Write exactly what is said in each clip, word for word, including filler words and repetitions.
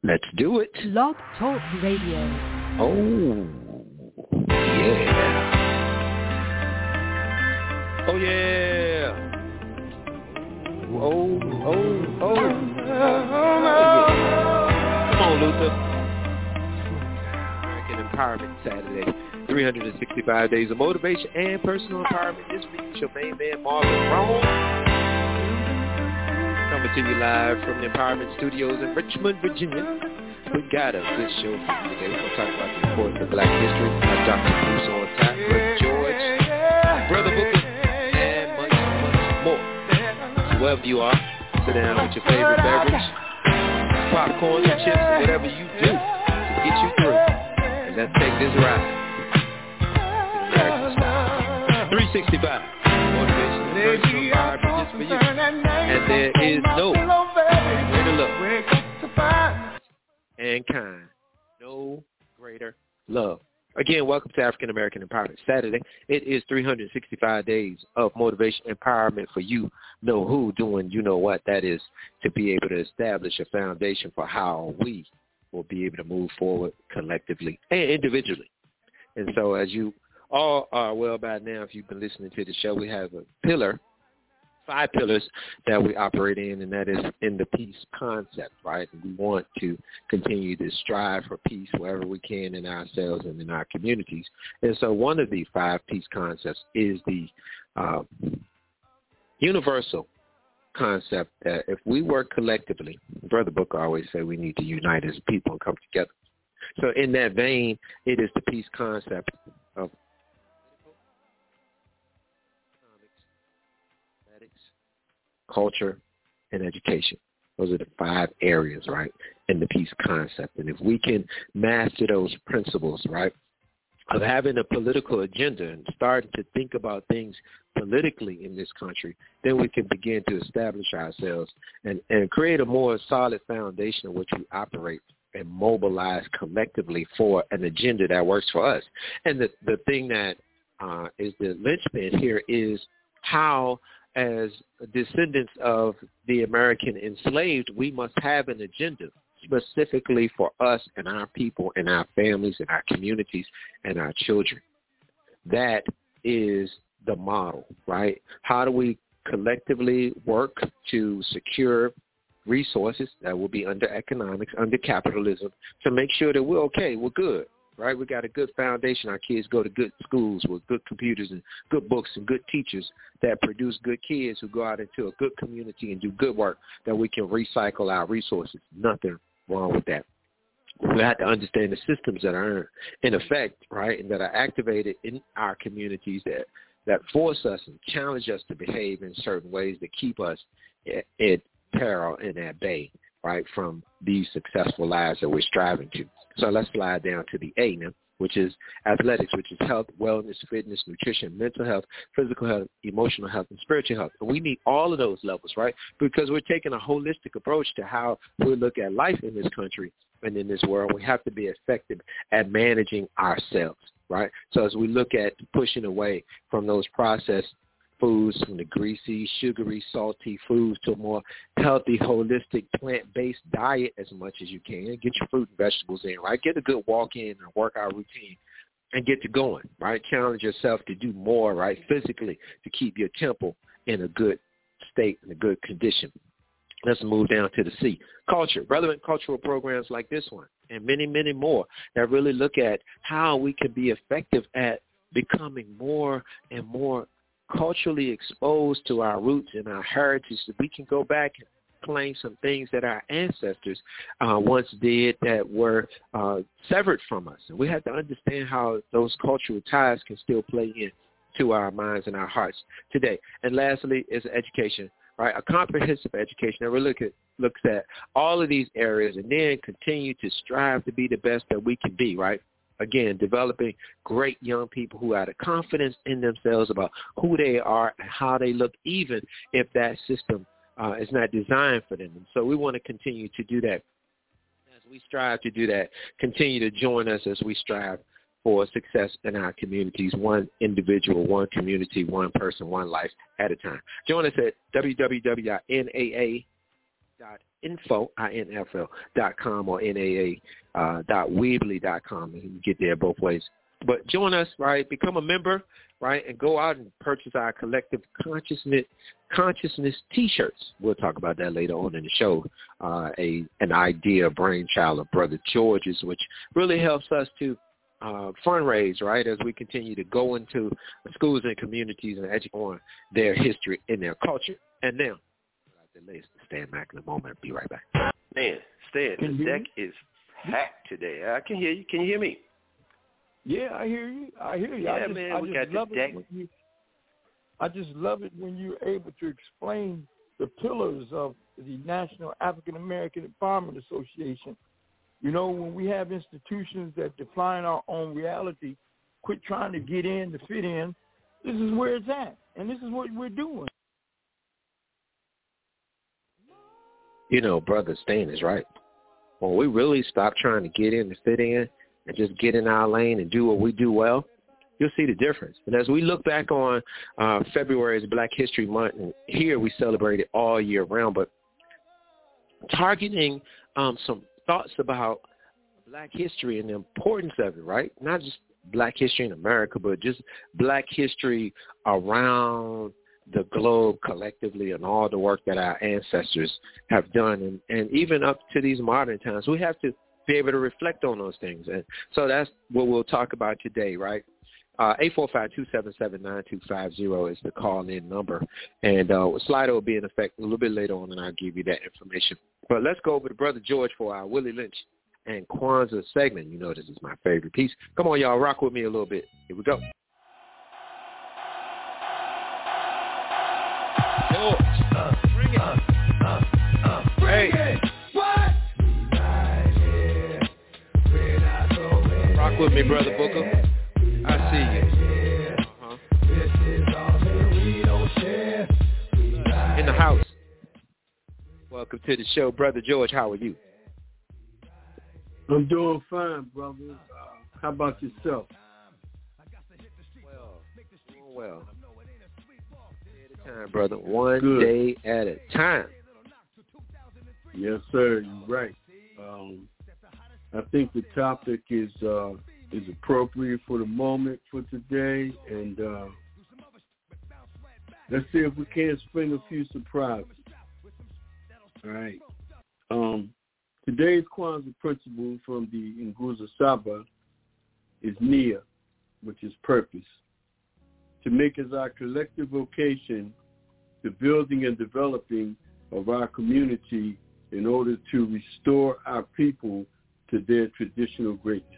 Let's do it. Blog Talk Radio. Oh, yeah. Oh, yeah. Oh, oh, oh. Oh, yeah. Come on, Luther. American Empowerment Saturday. three hundred sixty-five days of motivation and personal empowerment. This week, it's your main man, Marvin Rome. Coming to you live from the Empowerment Studios in Richmond, Virginia. We got a good show for you today. We're going to talk about the importance of Black history. Our Doctor Bruce on top, Brother George, Brother Booker, and much, much more. So wherever you are, sit down with your favorite beverage, popcorn and chips, and whatever you do to get you through. And let's take this ride. American style. three sixty-five. Motivation and personal empowerment just for you. And there is no greater love and kind. No greater love. Again, welcome to African American Empowerment Saturday. It is three hundred sixty-five days of motivation and empowerment for you know who doing you know what. That is to be able to establish a foundation for how we will be able to move forward collectively and individually. And so as you all are well by now, if you've been listening to the show, we have a pillar, five pillars that we operate in, and that is in the peace concept, right? And we want to continue to strive for peace wherever we can in ourselves and in our communities. And so one of the five peace concepts is the uh, universal concept that if we work collectively, Brother Booker always say we need to unite as people and come together. So in that vein, it is the peace concept of culture, and education. Those are the five areas, right, in the peace concept. And if we can master those principles, right, of having a political agenda and starting to think about things politically in this country, then we can begin to establish ourselves and, and create a more solid foundation in which we operate and mobilize collectively for an agenda that works for us. And the, the thing that uh, is the linchpin here is how, as descendants of the American enslaved, we must have an agenda specifically for us and our people and our families and our communities and our children. That is the model, right? How do we collectively work to secure resources that will be under economics, under capitalism, to make sure that we're okay, we're good, right? We got a good foundation. Our kids go to good schools with good computers and good books and good teachers that produce good kids who go out into a good community and do good work, that we can recycle our resources. Nothing wrong with that. We have to understand the systems that are in effect, right, and that are activated in our communities that, that force us and challenge us to behave in certain ways that keep us at, at peril and at bay, right, from these successful lives that we're striving to. So let's slide down to the A now, which is athletics, which is health, wellness, fitness, nutrition, mental health, physical health, emotional health, and spiritual health. And we need all of those levels, right, because we're taking a holistic approach to how we look at life in this country and in this world. We have to be effective at managing ourselves, right? So as we look at pushing away from those processed foods, from the greasy, sugary, salty foods to a more healthy, holistic, plant-based diet as much as you can. Get your fruit and vegetables in, right? Get a good walk-in or workout routine and get to going, right? Challenge yourself to do more, right, physically to keep your temple in a good state, in a good condition. Let's move down to the C, culture, relevant cultural programs like this one and many, many more that really look at how we can be effective at becoming more and more culturally exposed to our roots and our heritage, so we can go back and claim some things that our ancestors uh, once did that were uh, severed from us. And we have to understand how those cultural ties can still play in to our minds and our hearts today. And lastly is education, right? A comprehensive education that really look at, looks at all of these areas and then continue to strive to be the best that we can be, right? Again, developing great young people who have the confidence in themselves about who they are and how they look, even if that system uh, is not designed for them. And so we want to continue to do that. As we strive to do that, continue to join us as we strive for success in our communities, one individual, one community, one person, one life at a time. Join us at w w w dot n a a dot info, I N F L, dot com or N A A uh, dot Weebly dot com. You can get there both ways. But join us, right? Become a member, right? And go out and purchase our collective consciousness consciousness T-shirts. We'll talk about that later on in the show. Uh, a an idea, brainchild of Brother George's, which really helps us to uh, fundraise, right, as we continue to go into schools and communities and educate on their history and their culture. And now, the Stan Mack in a moment. Be right back. Man, Stan, the deck is packed today. I can hear you. Can you hear me? Yeah, I hear you. I hear you. Yeah, I just, man, I we just got love the it deck. when you, I just love it when you're able to explain the pillars of the National African American Empowerment Association. You know, when we have institutions that define our own reality, quit trying to get in to fit in. This is where it's at, and this is what we're doing. You know, Brother Stan is right. When we really stop trying to get in to fit in and just get in our lane and do what we do well, you'll see the difference. And as we look back on uh, February as Black History Month, and here we celebrate it all year round, but targeting um, some thoughts about Black history and the importance of it, right? Not just Black history in America, but just Black history around the globe collectively and all the work that our ancestors have done. And, and even up to these modern times, we have to be able to reflect on those things. And so that's what we'll talk about today, right? Uh, eight four five, two seven seven, nine two five zero is the call-in number. And uh, Slido will be in effect a little bit later on, and I'll give you that information. But let's go over to Brother George for our Willie Lynch and Kwanzaa segment. You know this is my favorite piece. Come on, y'all, rock with me a little bit. Here we go. George, uh, bring it. Uh, uh, uh, bring hey. It. What? Rock with me, Brother Booker. I see you. Uh-huh. In the house. Welcome to the show, Brother George. How are you? I'm doing fine, brother. Uh, how about yourself? Well, doing well. Day at a time, brother. One Good. day at a time. Yes, sir. You're right. Um, I think the topic is uh, is appropriate for the moment for today, and uh, let's see if we can spring a few surprises. All right. Um, today's Kwanzaa principle from the Nguzo Saba is Nia, which is purpose. To make as our collective vocation the building and developing of our community in order to restore our people to their traditional greatness.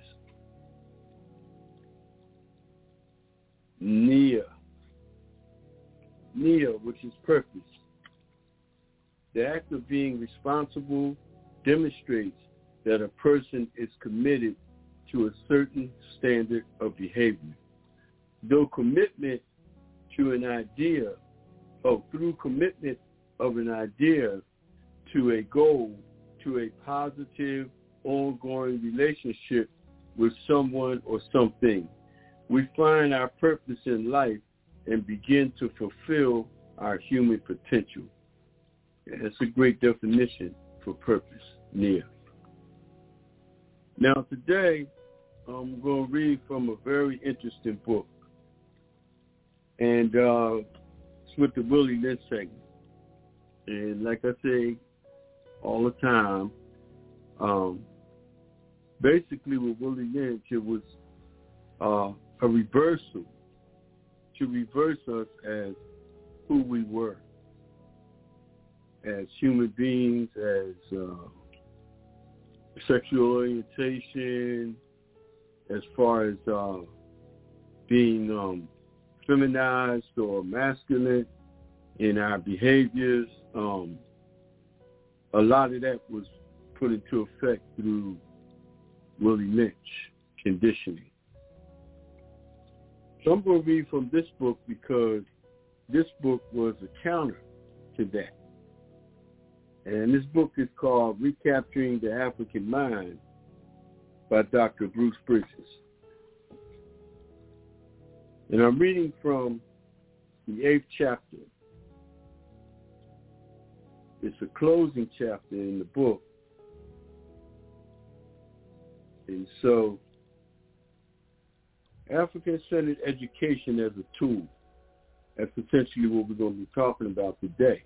Nia. Nia, which is purpose. The act of being responsible demonstrates that a person is committed to a certain standard of behavior. Though commitment to an idea, or through commitment of an idea to a goal, to a positive, ongoing relationship with someone or something, we find our purpose in life and begin to fulfill our human potential. And that's a great definition for purpose, Nia. Now today, I'm going to read from a very interesting book. And uh, it's with the Willie Lynch segment. And like I say all the time, um, basically with Willie Lynch, it was uh, a reversal, to reverse us as who we were, as human beings, as uh, sexual orientation, as far as uh, being um, feminized or masculine in our behaviors. Um, a lot of that was put into effect through Willie Lynch conditioning. So I'm going to read from this book because this book was a counter to that. And this book is called Recapturing the African Mind by Doctor Bruce Bridges. And I'm reading from the eighth chapter. it's a closing chapter in the book. And so, African-centered education as a tool, that's essentially what we're going to be talking about today.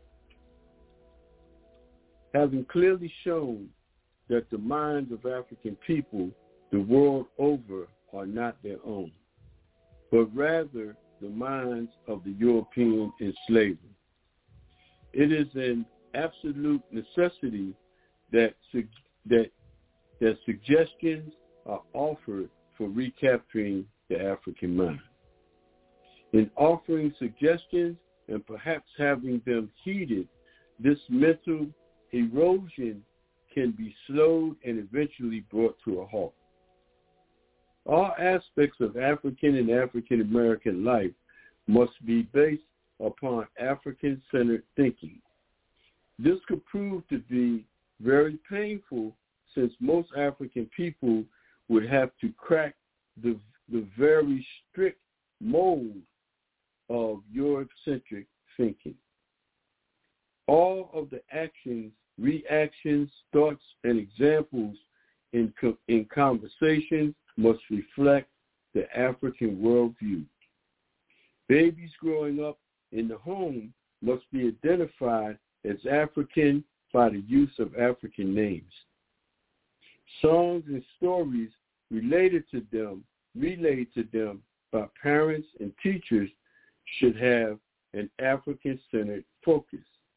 Having clearly shown that the minds of African people the world over are not their own, but rather the minds of the European enslavers. It is an absolute necessity that that that suggestions are offered for recapturing the African mind. In offering suggestions and perhaps having them heeded, this mental erosion can be slowed and eventually brought to a halt. All aspects of African and African American life must be based upon African-centered thinking. This could prove to be very painful since most African people would have to crack the, the very strict mold of Eurocentric thinking. All of the actions, reactions, thoughts, and examples in, in conversations must reflect the African worldview. Babies growing up in the home must be identified as African by the use of African names. Songs and stories related to them, relayed to them by parents and teachers should have an African-centered focus.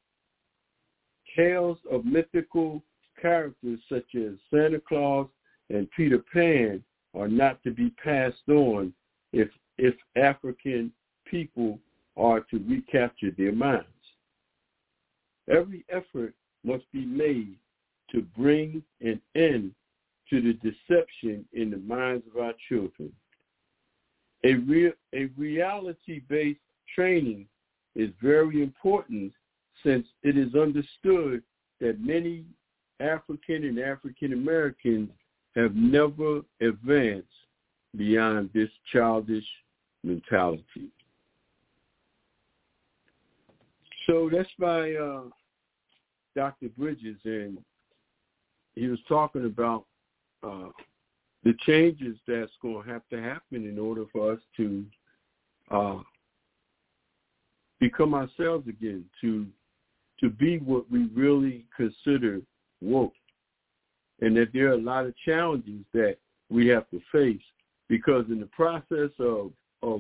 Tales of mythical characters such as Santa Claus and Peter Pan are not to be passed on if, if African people are to recapture their minds. Every effort must be made to bring an end to the deception in the minds of our children. A, real, a reality-based training is very important since it is understood that many African and African Americans have never advanced beyond this childish mentality. So that's by uh, Doctor Bridges, and he was talking about uh, the changes that's going to have to happen in order for us to uh, become ourselves again, to to be what we really consider woke, and that there are a lot of challenges that we have to face because in the process of of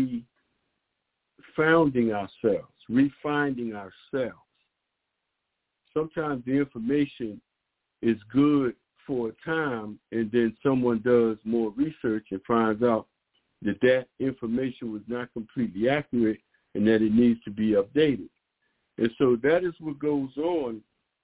re-founding ourselves, refinding ourselves, sometimes the information is good for a time, and then someone does more research and finds out that that information was not completely accurate and that it needs to be updated. And so that is what goes on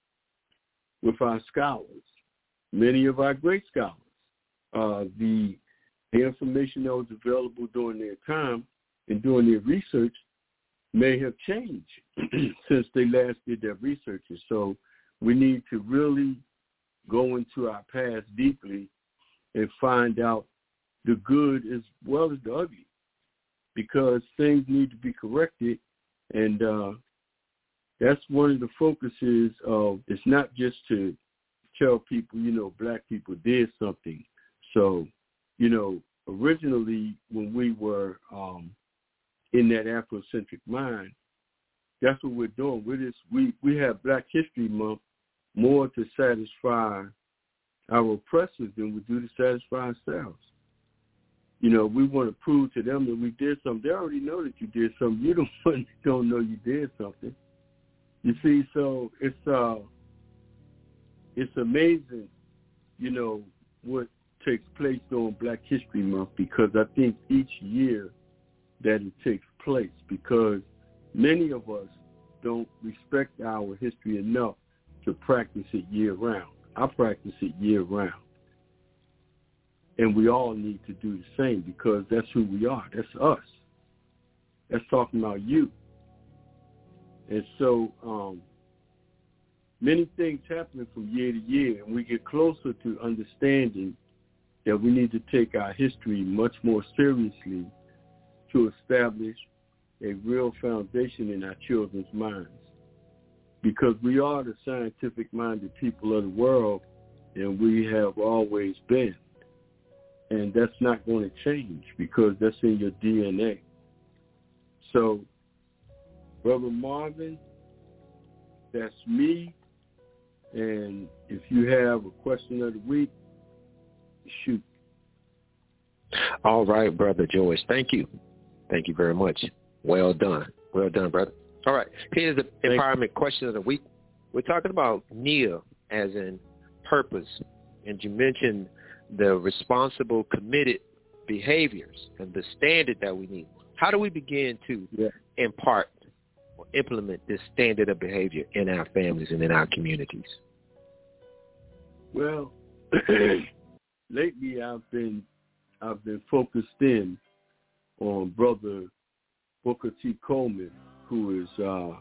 with our scholars, many of our great scholars. Uh, the, the information that was available during their time and during their research may have changed since they last did their research. And so we need to really go into our past deeply and find out the good as well as the ugly, because things need to be corrected. And uh, that's one of the focuses of, it's not just to tell people, you know, black people did something. So, you know, originally when we were um, in that Afrocentric mind, that's what we're doing. We're just, we, we have Black History Month more to satisfy our oppressors than we do to satisfy ourselves. You know, we want to prove to them that we did something. They already know that you did something. You don't, don't know you did something. You see, so it's uh, it's amazing, you know, what takes place during Black History Month, because I think each year that it takes place, because many of us don't respect our history enough to practice it year-round. I practice it year-round. And we all need to do the same, because that's who we are. That's us. That's talking about you. And so um, many things happen from year to year, and we get closer to understanding that we need to take our history much more seriously to establish a real foundation in our children's minds. because we are the scientific-minded people of the world, and we have always been. And that's not going to change because that's in your D N A. So, Brother Marvin, that's me. And if you have a question of the week, shoot. All right, Brother Joyce. Thank you. Thank you very much. Well done. Well done, brother. All right. Here's the Thank empowerment you. question of the week. We're talking about N I A as in purpose. And you mentioned the responsible, committed behaviors and the standard that we need. How do we begin to yeah. impart or implement this standard of behavior in our families and in our communities? Well, lately I've been I've been focused in on Brother Booker T. Coleman, who is uh,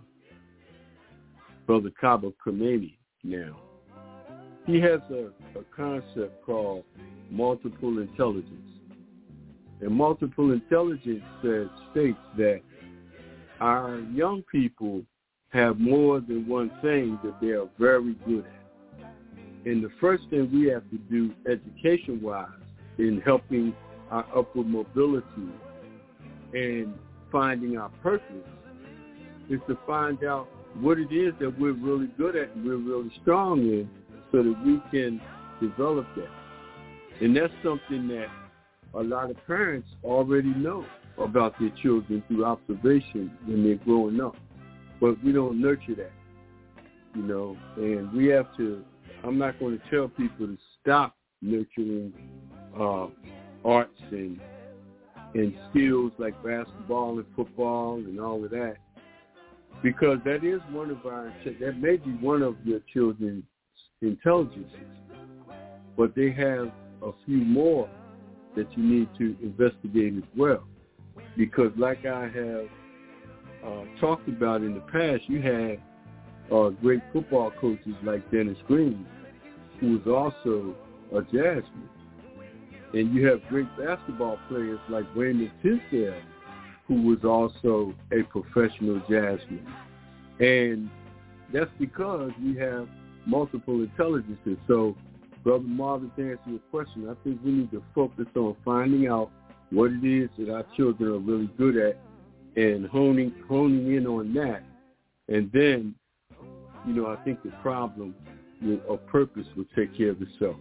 Brother Kaba Khomeini now. He has a, a concept called multiple intelligence. And multiple intelligence says, states that our young people have more than one thing that they are very good at. And the first thing we have to do education-wise in helping our upward mobility and finding our purpose is to find out what it is that we're really good at and we're really strong in so that we can develop that. And that's something that a lot of parents already know about their children through observation when they're growing up. But we don't nurture that, you know, and we have to, I'm not going to tell people to stop nurturing uh, arts and and skills like basketball and football and all of that, because that is one of our, that may be one of your children's intelligences, but they have a few more that you need to investigate as well. Because like I have uh, talked about in the past, you had uh, great football coaches like Dennis Green, who was also a jazzman. And you have great basketball players like Raymond Tisdale, who was also a professional jazzman. And that's because we have multiple intelligences. So, Brother Marvin, to answer your question, I think we need to focus on finding out what it is that our children are really good at and honing honing in on that. And then, you know, I think the problem of purpose will take care of itself.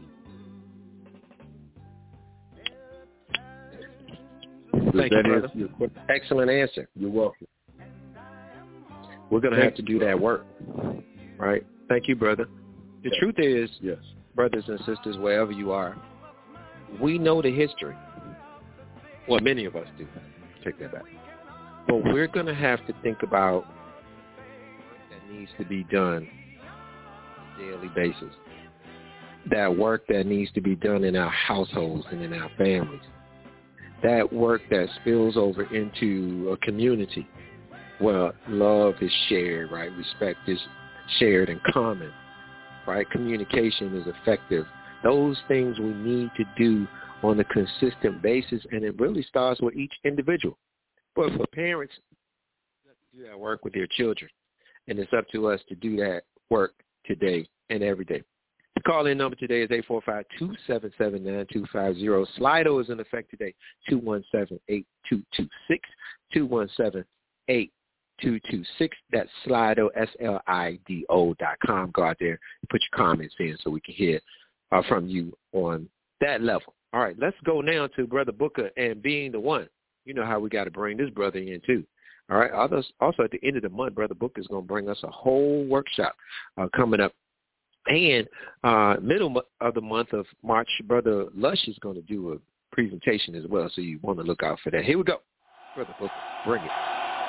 Thank you, brother. Excellent answer. You're welcome. We're going to have to do that work, right? Thank you, brother. The yes. truth is, yes. brothers and sisters, wherever you are, we know the history. Well, many of us do. Take that back. But we're going to have to think about what that needs to be done on a daily basis. That work that needs to be done in our households and in our families. That work that spills over into a community where love is shared, right? Respect is shared and common, right? Communication is effective. Those things we need to do on a consistent basis, and it really starts with each individual. But for parents, do that work with their children, and it's up to us to do that work today and every day. The call-in number today is eight four five, two seven seven, nine two five zero. Slido is in effect today, two one seven, eight two two six, two one seven, eight two two six. That's Slido, S L I D O dot com. Go out there and put your comments in so we can hear uh, from you on that level. All right, let's go now to Brother Booker and being the one. You know how we got to bring this brother in, too. All right, also at the end of the month, Brother Booker is going to bring us a whole workshop uh, coming up. And uh, middle of the month of March, Brother Lush is going to do a presentation as well, so you want to look out for that. Here we go. Brother Booker, bring it.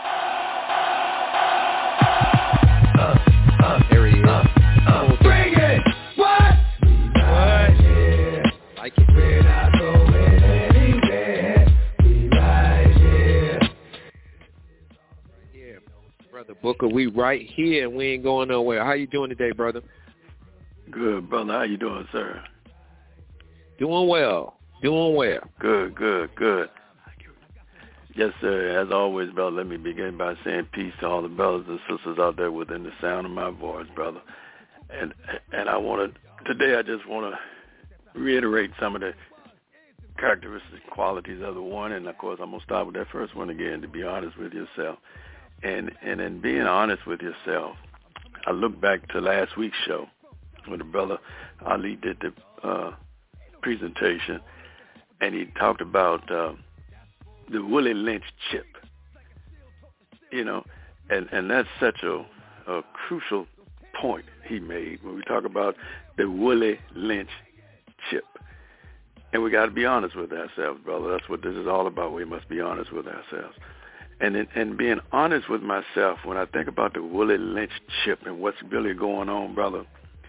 Uh, uh, there he is. Uh, uh, bring it! What? What? Yeah. Like it. We're not going anywhere. We right here. Right here. Brother Booker, we right here, and we ain't going nowhere. How you doing today, brother? Good, brother. How you doing, sir? Doing well. Doing well. Good, good, good. Yes, sir. As always, brother, let me begin by saying peace to all the brothers and sisters out there within the sound of my voice, brother. And and I want to, today I just want to reiterate some of the characteristics, qualities of the one, and of course I'm going to start with that first one again, to be honest with yourself. And, and in being honest with yourself, I look back to last week's show when the brother Ali did the uh, presentation, and he talked about uh, the Willie Lynch chip, you know, and, and that's such a, a crucial point he made when we talk about the Willie Lynch chip. And we got to be honest with ourselves, brother. That's what this is all about. We must be honest with ourselves. And in, and being honest with myself, when I think about the Willie Lynch chip and what's really going on, brother,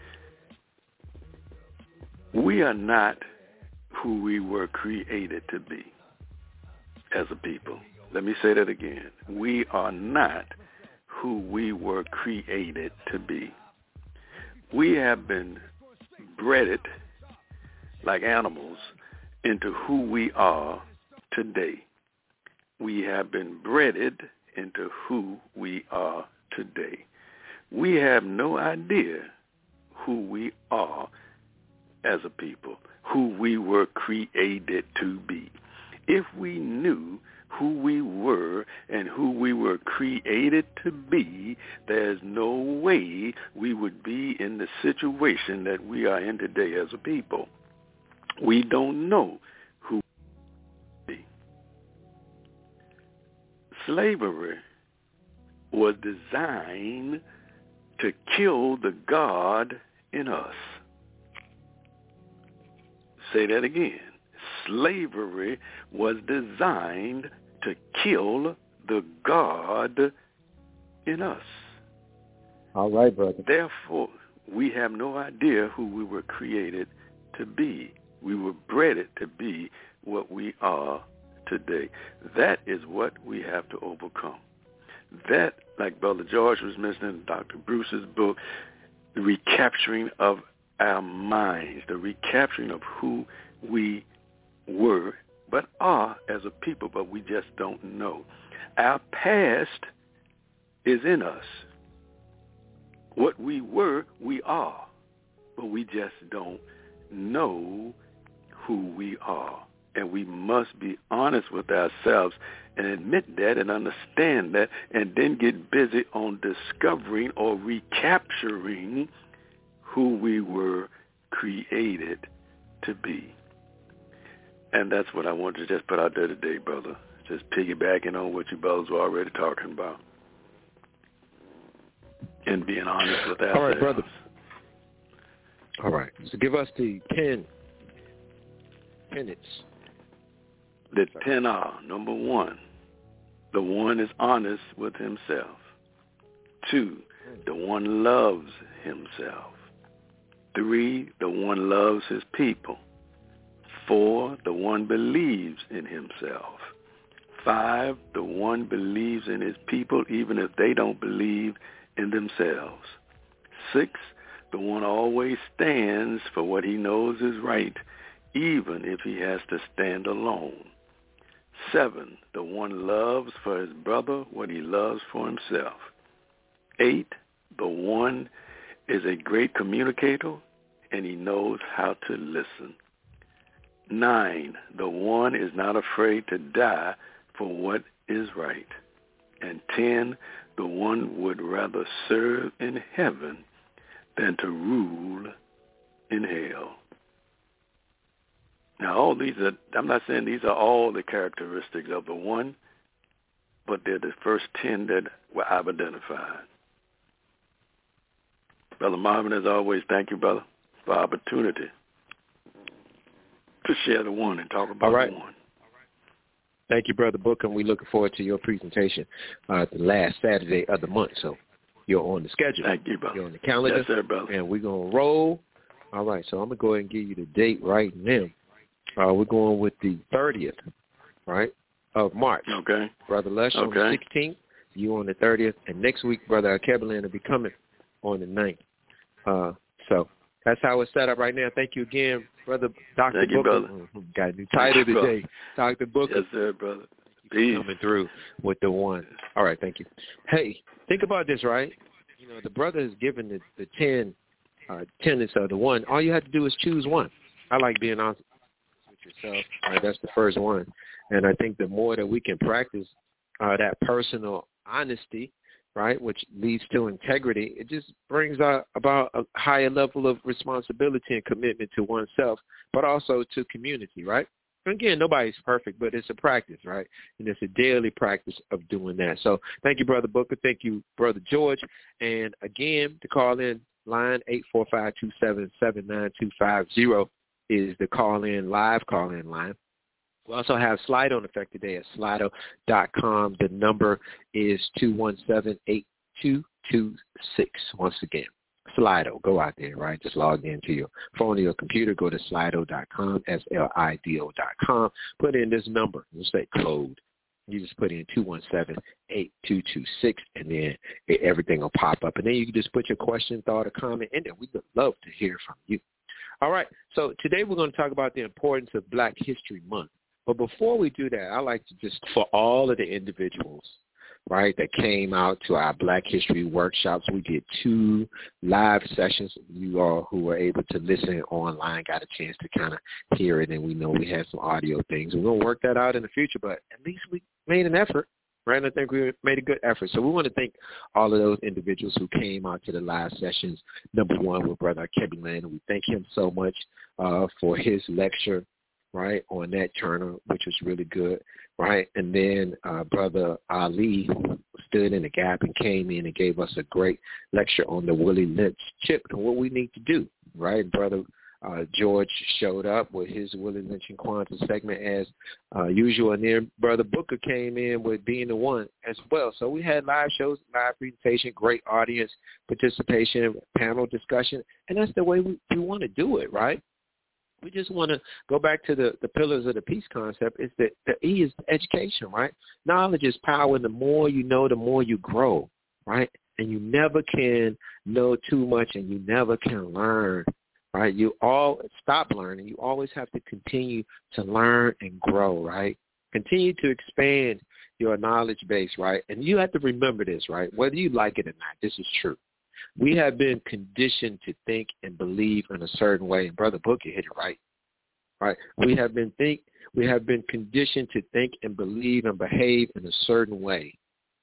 we are not who we were created to be as a people. Let me say that again. We are not who we were created to be. We have been bred like animals into who we are today. We have been bred into who we are today. We have no idea who we are as a people, who we were created to be. If we knew who we were and who we were created to be, there's no way we would be in the situation that we are in today as a people. We don't know who we be. Slavery was designed to kill the God in us. Say that again. Slavery was designed to kill the God in us. All right, brother. Therefore, we have no idea who we were created to be. We were bred to be what we are today. That is what we have to overcome. That, like Brother George was mentioning in Doctor Bruce's book, the recapturing of our minds, the recapturing of who we were, but are as a people, but we just don't know. Our past is in us. What we were, we are, but we just don't know who we are. And we must be honest with ourselves and admit that and understand that, and then get busy on discovering or recapturing who we were created to be. And that's what I want to just put out there today, brother. Just piggybacking on what you brothers were already talking about. And being honest with ourselves. All right, brother. All right. So give us the ten tenets. The ten are, number one, the one is honest with himself. Two, the one loves himself. Three, the one loves his people. Four, the one believes in himself. Five, the one believes in his people even if they don't believe in themselves. Six, the one always stands for what he knows is right, even if he has to stand alone. Seven, the one loves for his brother what he loves for himself. Eight, the one is a great communicator and he knows how to listen. Nine, the one is not afraid to die for what is right. And ten, the one would rather serve in heaven than to rule in hell. Now, all these are, I'm not saying these are all the characteristics of the one, but they're the first ten that I've identified. Brother Marvin, as always, thank you, brother, for the opportunity to share the one and talk about all right. the one. Thank you, Brother Booker, and we looking forward to your presentation uh, the last Saturday of the month. So you're on the schedule. Thank you, brother. You're on the calendar. Yes, sir, brother. And we're going to roll. All right, so I'm going to go ahead and give you the date right now. Uh, we're going with the thirtieth, right, of March. Okay. Brother Lush okay. on the sixteenth, you on the thirtieth, and next week, Brother Kebelan will be coming on the ninth. Uh, so that's how it's set up right now. Thank you again, Brother Doctor Thank Booker. You, brother. Got a new title you, today, Doctor Booker. Yes, sir, brother. Thank you Peace. Coming through with the one. All right, thank you. Hey, think about this, right? You know, the brother has given the, the ten uh, tenets of the one. All you have to do is choose one. I like being honest with yourself. Right? That's the first one. And I think the more that we can practice uh, that personal honesty, right, which leads to integrity, it just brings out about a higher level of responsibility and commitment to oneself, but also to community, right? Again, nobody's perfect, but it's a practice, right? And it's a daily practice of doing that. So thank you, Brother Booker. Thank you, Brother George. And again, the call-in line, eight four five, two seven seven, nine two five zero is the call-in, live call-in line. We also have Slido in effect today at slido dot com. The number is two one seven, eight two two six. Once again, Slido. Go out there, right? Just log into your phone or your computer. Go to slido dot com, S L I D O dot com. Put in this number. You'll say code. You just put in two one seven, eight two two six, and then everything will pop up. And then you can just put your question, thought, or comment in there. We would love to hear from you. All right. So today we're going to talk about the importance of Black History Month. But before we do that, I like to just, for all of the individuals, right, that came out to our Black History workshops, we did two live sessions. You all who were able to listen online got a chance to kind of hear it, and we know we had some audio things. We're going to work that out in the future, but at least we made an effort, right? And I think we made a good effort. So we want to thank all of those individuals who came out to the live sessions. Number one with Brother Kebby Land, and we thank him so much uh, for his lecture, right, on Nat Turner, which was really good, right? And then uh, Brother Ali stood in the gap and came in and gave us a great lecture on the Willie Lynch chip and what we need to do, right? Brother uh, George showed up with his Willie Lynch and Kwanzaa segment as uh, usual, and then Brother Booker came in with Being the One as well. So we had live shows, live presentation, great audience participation, panel discussion, and that's the way we, we want to do it, right? We just want to go back to the, the pillars of the peace concept. Is that the E is education, right? Knowledge is power, and the more you know, the more you grow, right? And you never can know too much, and you never can learn, right? You all stop learning. You always have to continue to learn and grow, right? Continue to expand your knowledge base, right? And you have to remember this, right? Whether you like it or not, this is true. We have been conditioned to think and believe in a certain way, and Brother Booker hit it right. Right? We have been think we have been conditioned to think and believe and behave in a certain way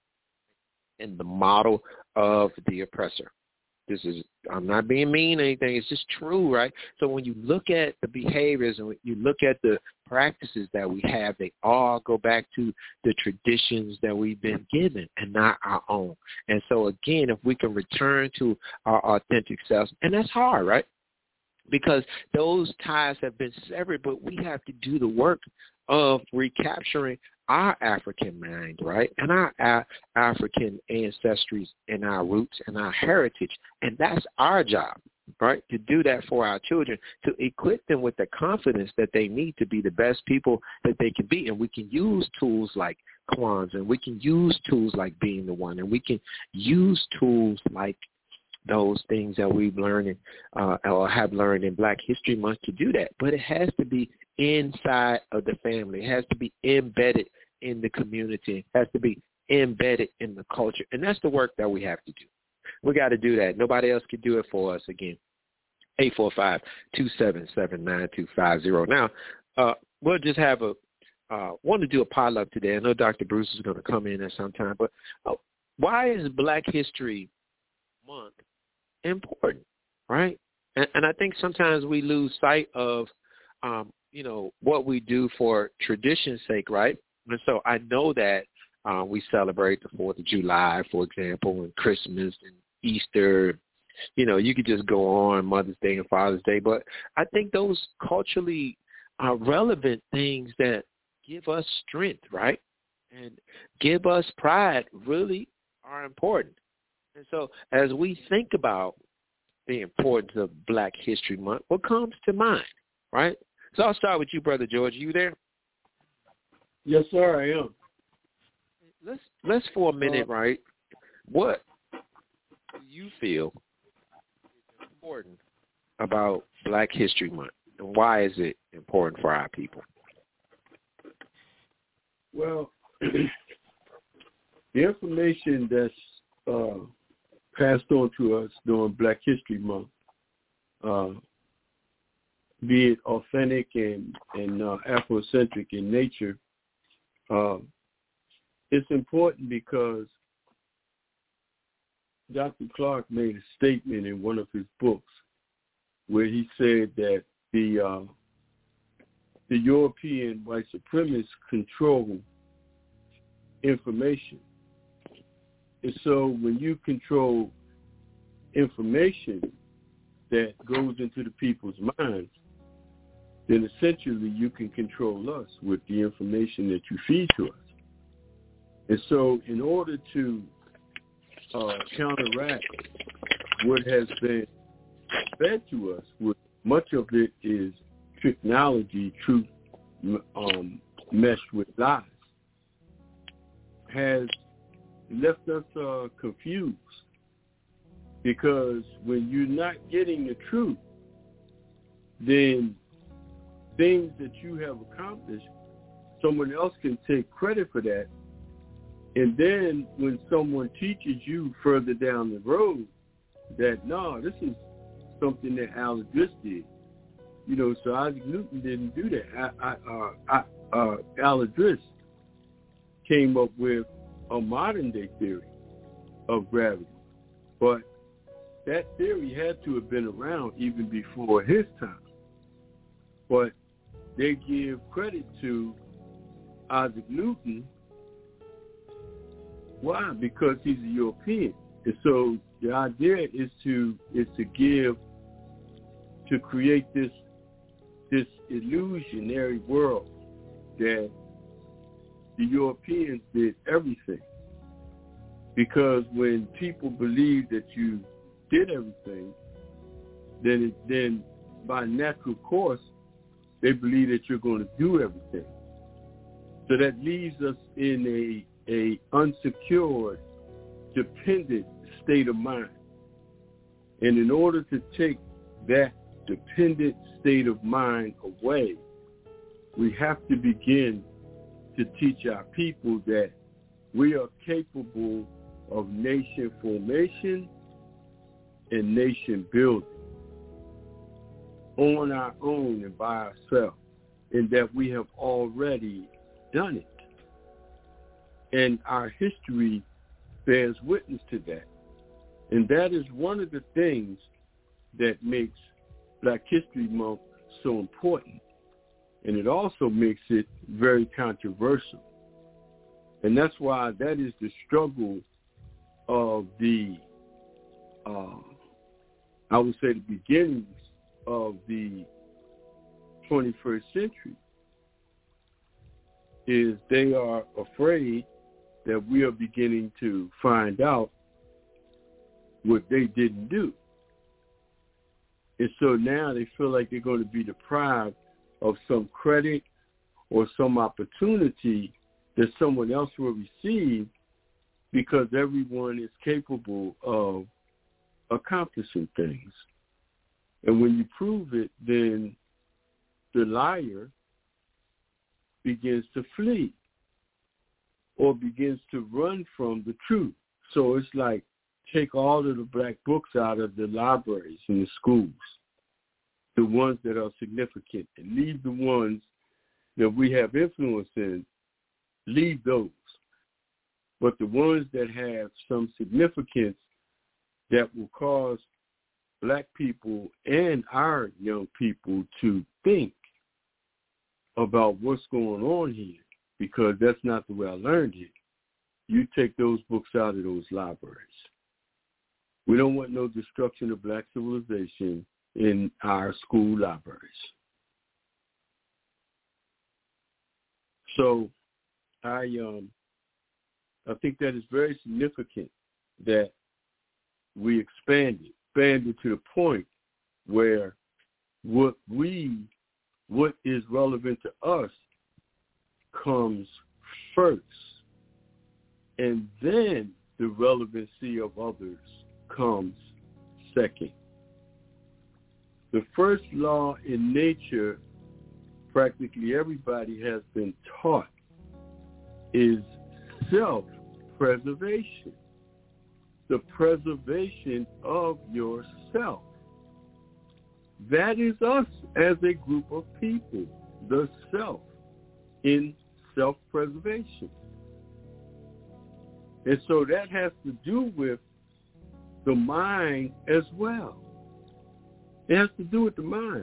in the model of the oppressor. This is, I'm not being mean or anything. It's just true, right? So when you look at the behaviors and when you look at the practices that we have, they all go back to the traditions that we've been given and not our own. And so, again, if we can return to our authentic selves, and that's hard, right? Because those ties have been severed, but we have to do the work of recapturing our African mind, right, and our, our African ancestries and our roots and our heritage. And that's our job, right, to do that for our children, to equip them with the confidence that they need to be the best people that they can be. And we can use tools like Kwanzaa, and we can use tools like Being the One, and we can use tools like those things that we've learned in, uh, or have learned in Black History Month to do that. But it has to be inside of the family. It has to be embedded in the community. It has to be embedded in the culture. And that's the work that we have to do. We got to do that. Nobody else can do it for us. Again, eight four five, two seven seven, nine two five zero. Now, uh, we'll just have a, uh, want to do a potluck today. I know Doctor Bruce is going to come in at some time, but uh, why is Black History Month important, right? And, and I think sometimes we lose sight of, um, you know, what we do for tradition's sake, right? And so I know that uh, we celebrate the fourth of July, for example, and Christmas and Easter. You know, you could just go on Mother's Day and Father's Day. But I think those culturally uh, relevant things that give us strength, right, and give us pride really are important. And so as we think about the importance of Black History Month, what comes to mind, right? So I'll start with you, Brother George. Are you there? Yes, sir, I am. Let's let's for a minute, right? What do you feel is important about Black History Month, and why is it important for our people? Well, the information that's uh, passed on to us during Black History Month, uh, be it authentic and, and uh, Afrocentric in nature, uh, it's important because Doctor Clark made a statement in one of his books where he said that the uh, the European white supremacists control information. And so when you control information that goes into the people's minds, then essentially you can control us with the information that you feed to us. And so in order to uh, counteract what has been fed to us, what much of it is technology, truth um, meshed with lies, has left us uh, confused. Because when you're not getting the truth, then things that you have accomplished, someone else can take credit for that. And then when someone teaches you further down the road that, no, this is something that Al Idris did. You know, so Isaac Newton didn't do that. I, I, uh, I, uh, Al Idris came up with a modern-day theory of gravity. But that theory had to have been around even before his time. But they give credit to Isaac Newton. Why? Because he's a European. And so the idea is to is to give, to create this this illusionary world that the Europeans did everything. Because when people believe that you did everything, then it, then by natural course, they believe that you're going to do everything. So that leaves us in a a unsecured, dependent state of mind. And in order to take that dependent state of mind away, we have to begin to teach our people that we are capable of nation formation and nation building on our own and by ourselves, and that we have already done it. And our history bears witness to that. And that is one of the things that makes Black History Month so important. And it also makes it very controversial. And that's why that is the struggle of the, uh, I would say the beginnings of the twenty-first century, is they are afraid that we are beginning to find out what they didn't do. And so now they feel like they're going to be deprived of some credit or some opportunity that someone else will receive because everyone is capable of accomplishing things. And when you prove it, then the liar begins to flee or begins to run from the truth. So it's like take all of the black books out of the libraries and the schools, the ones that are significant, and leave the ones that we have influence in, leave those. But the ones that have some significance that will cause black people and our young people to think about what's going on here, because that's not the way I learned it. You take those books out of those libraries. We don't want no destruction of black civilization in our school libraries. So I um I think that is very significant that we expanded, expanded to the point where what we, what is relevant to us comes first, and then the relevancy of others comes second. The first law in nature, practically everybody has been taught, is self-preservation, the preservation of yourself. That is us as a group of people, the self in self-preservation. And so that has to do with the mind as well. It has to do with the mind.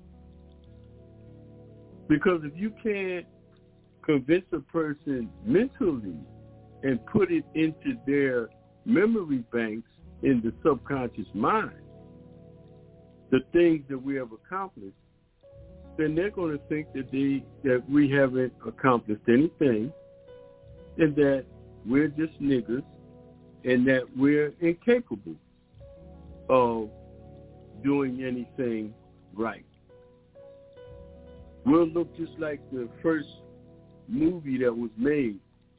Because if you can't convince a person mentally and put it into their memory banks in the subconscious mind, the things that we have accomplished, then they're going to think that they that we haven't accomplished anything, and that we're just niggers, and that we're incapable of doing anything right. We'll look just like the first movie that was made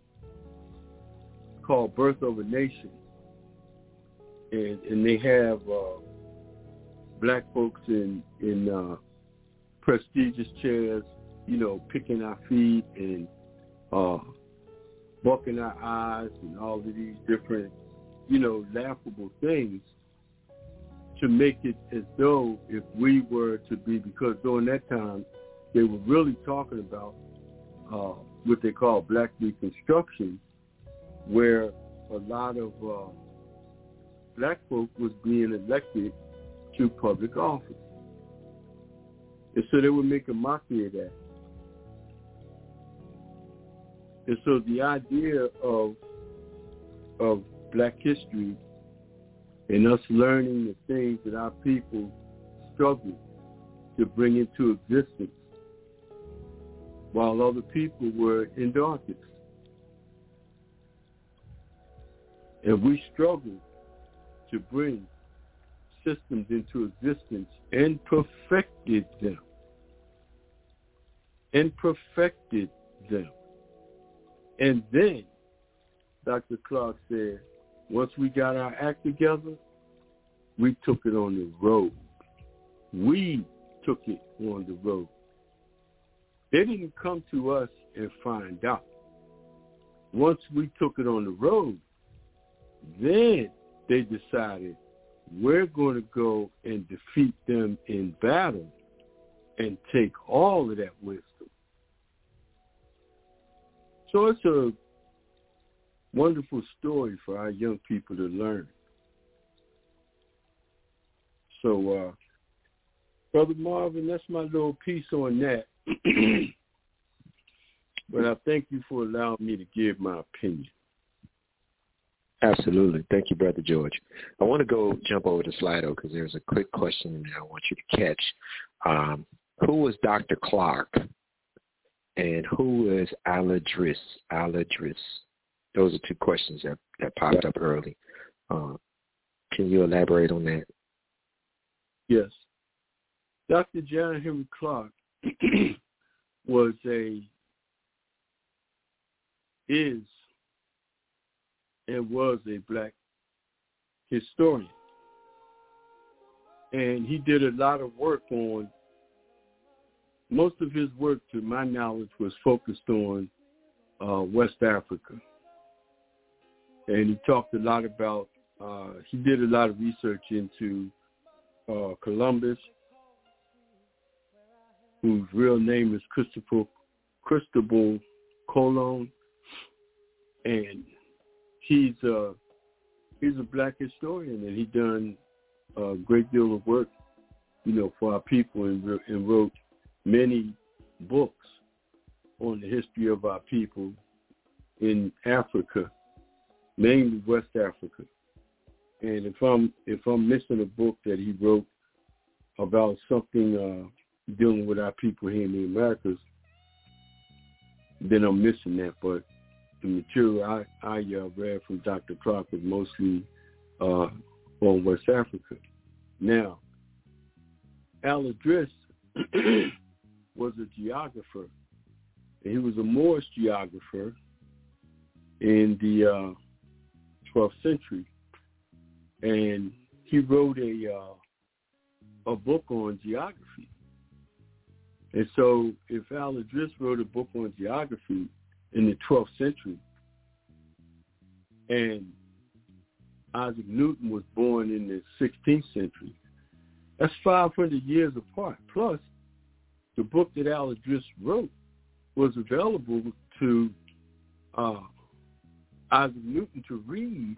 called Birth of a Nation. And, and they have uh, black folks in, in uh, prestigious chairs, you know, picking our feet and uh, bucking our eyes and all of these different, you know, laughable things to make it as though if we were to be, because during that time they were really talking about uh, what they call black reconstruction, where a lot of uh, black folk was being elected to public office. And so they would make a mockery of that. And so the idea of of black history and us learning the things that our people struggled to bring into existence while other people were in darkness. And we struggled to bring systems into existence and perfected them. And perfected them. And then, Doctor Clark said, once we got our act together, we took it on the road. We took it on the road. They didn't come to us and find out. Once we took it on the road, then they decided we're going to go and defeat them in battle and take all of that wisdom. So it's a wonderful story for our young people to learn. So, uh, Brother Marvin, that's my little piece on that. But I thank you for allowing me to give my opinion. Absolutely. Thank you, Brother George. I want to go jump over to Slido because there's a quick question in there I want you to catch. Um, who was Doctor Clark? And who is Aladris? Aladris. Those are two questions that, that popped up early. Uh, can you elaborate on that? Yes. Doctor John Henry Clark was a, is, and was a black historian. And he did a lot of work on, most of his work, to my knowledge, was focused on uh, West Africa. And he talked a lot about, uh, he did a lot of research into uh, Columbus, whose real name is Christopher, Cristobal Colon. And he's a, he's a black historian, and he done a great deal of work, you know, for our people, and, and wrote many books on the history of our people in Africa, mainly West Africa. And if I'm if I'm missing a book that he wrote about something uh, dealing with our people here in the Americas, then I'm missing that. But the material I, I uh, read from Doctor Clark was mostly uh, on West Africa. Now, Aladris was a geographer. And he was a Moorish geographer in the uh, twelfth century. And he wrote a uh, a book on geography. And so if Aladris wrote a book on geography, in the twelfth century, and Isaac Newton was born in the sixteenth century. That's five hundred years apart. Plus, the book that Al-Idris wrote was available to uh, Isaac Newton to read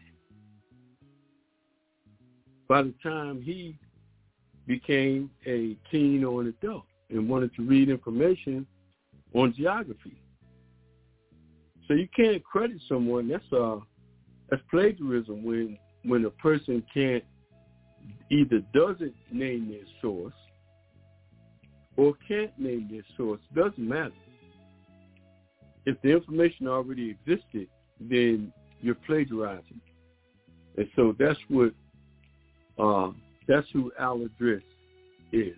by the time he became a teen or an adult and wanted to read information on geography. So you can't credit someone. That's uh, that's plagiarism when when a person can't either doesn't name their source or can't name their source. Doesn't matter. If the information already existed, then you're plagiarizing. And so that's what uh, that's who Al-Idris is.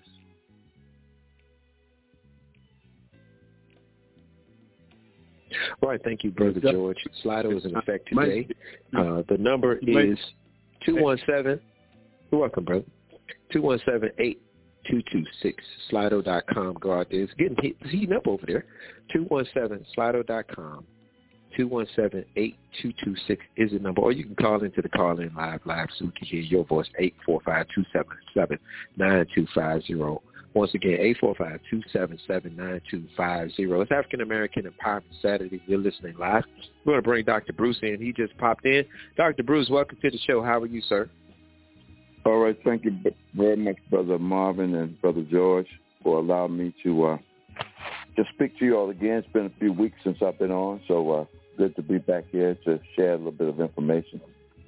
All right, thank you, Brother George. Slido is in effect today. Uh, the number is two one seven. You're welcome, brother. two one seven, eight two two six. Slido dot com. Go out there. It's getting heat, it's heating up over there. two one seven, Slido dot com. two one seven, eight two two six is the number. Or you can call into the call-in live, live, so we can hear your voice, eight four five, two seven seven, nine two five zero. Once again, eight four five, two seven seven, nine two five zero. It's African American Empowerment Saturday. You're listening live. We're going to bring Doctor Bruce in. He just popped in. Doctor Bruce, welcome to the show. How are you, sir? All right. Thank you very much, Brother Marvin and Brother George, for allowing me to uh, just speak to you all again. It's been a few weeks since I've been on, so uh, good to be back here to share a little bit of information.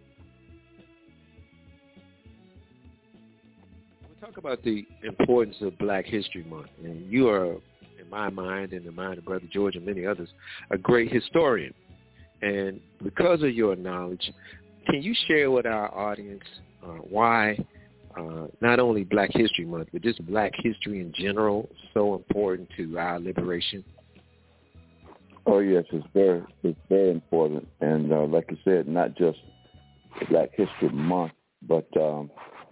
Talk about the importance of Black History Month. And you are, in my mind, and in the mind of Brother George and many others, a great historian. And because of your knowledge, can you share with our audience uh, why uh, not only Black History Month, but just Black history in general is so important to our liberation? Oh, yes, it's very, it's very important. And uh, like you said, not just Black History Month, but um,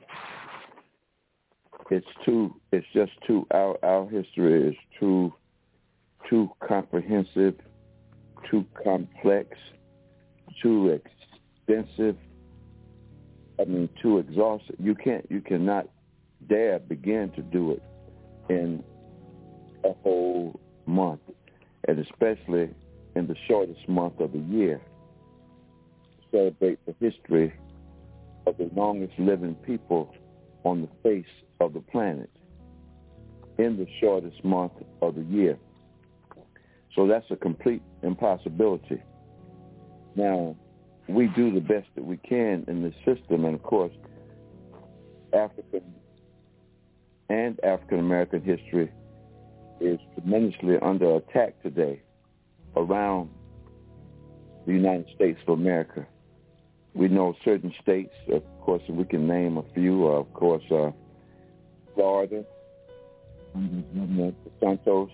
It's too. It's just too. Our our history is too, too comprehensive, too complex, too extensive. I mean, too exhaustive. You can't. You cannot dare begin to do it in a whole month, and especially in the shortest month of the year. Celebrate the history of the longest living people on the face of the planet in the shortest month of the year. So that's a complete impossibility. Now, we do the best that we can in this system, and of course, African and African American history is tremendously under attack today around the United States of America. We know certain states, of course, and we can name a few, uh, of course, uh, Florida, Santos,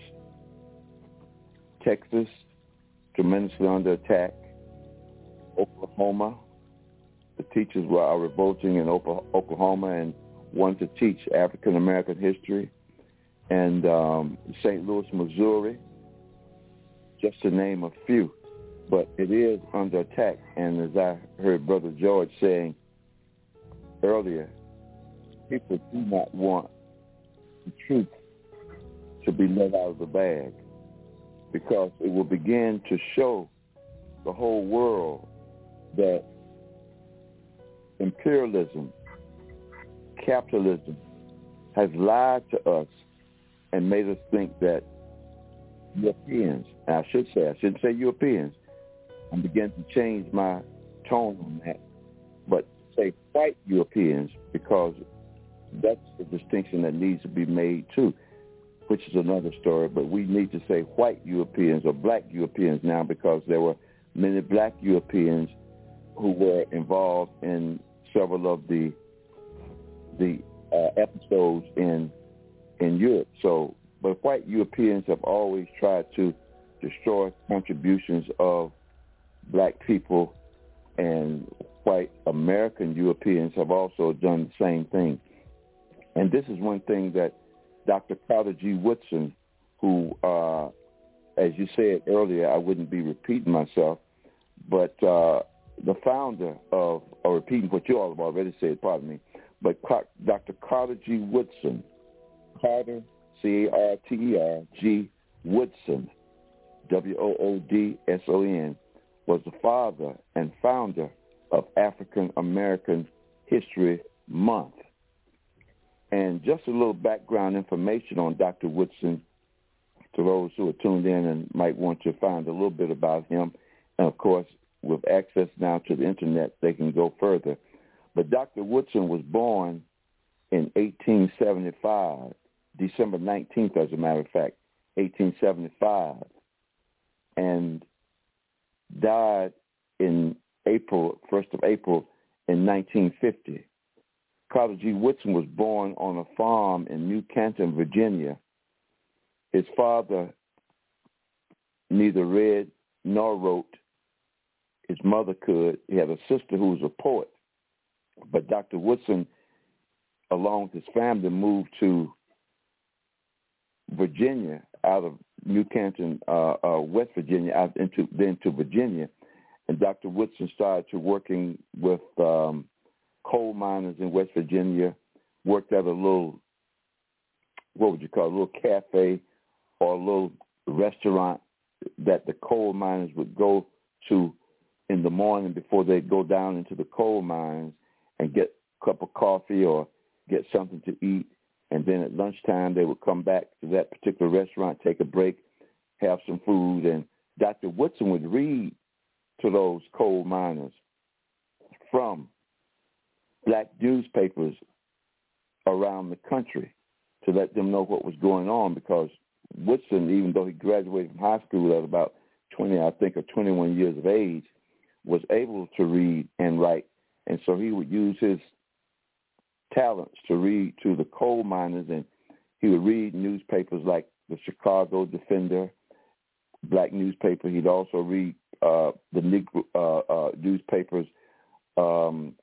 Texas, tremendously under attack, Oklahoma. The teachers were are revolting in Oklahoma and want to teach African American history, and um, Saint Louis, Missouri, just to name a few. But it is under attack, and as I heard Brother George saying earlier, people do not want the truth to be let out of the bag, because it will begin to show the whole world that imperialism, capitalism has lied to us and made us think that Europeans, and I should say, I shouldn't say Europeans, I'm beginning to change my tone on that, but say white Europeans, because that's the distinction that needs to be made too, which is another story. But we need to say white Europeans or black Europeans now, because there were many black Europeans who were involved in several of the the uh, episodes in in Europe. So, but white Europeans have always tried to destroy contributions of black people, and white American Europeans have also done the same thing. And this is one thing that Doctor Carter G. Woodson, who uh, as you said earlier, I wouldn't be repeating myself, but uh, the founder of, or repeating what you all have already said, pardon me, but Doctor Carter G. Woodson, Carter, C A R T E R, G. Woodson, W O O D S O N, was the father and founder of African American History Month. And just a little background information on Doctor Woodson to those who are tuned in and might want to find a little bit about him. And, of course, with access now to the Internet, they can go further. But Doctor Woodson was born in eighteen seventy-five, December nineteenth, as a matter of fact, eighteen seventy-five, and died in April, first of April in nineteen fifty. Carter G. Woodson was born on a farm in New Canton, Virginia. His father neither read nor wrote. His mother could. He had a sister who was a poet. But Doctor Woodson, along with his family, moved to Virginia, out of New Canton, uh, uh, West Virginia, out into then to Virginia. And Doctor Woodson started to working with um, coal miners in West Virginia, worked at a little, what would you call it, a little cafe or a little restaurant that the coal miners would go to in the morning before they go down into the coal mines and get a cup of coffee or get something to eat. And then at lunchtime, they would come back to that particular restaurant, take a break, have some food. And Doctor Woodson would read to those coal miners from black newspapers around the country to let them know what was going on, because Woodson, even though he graduated from high school at about twenty, I think, or twenty-one years of age, was able to read and write. And so he would use his talents to read to the coal miners, and he would read newspapers like the Chicago Defender, black newspaper. He'd also read uh, the Negro, uh, uh, newspapers um,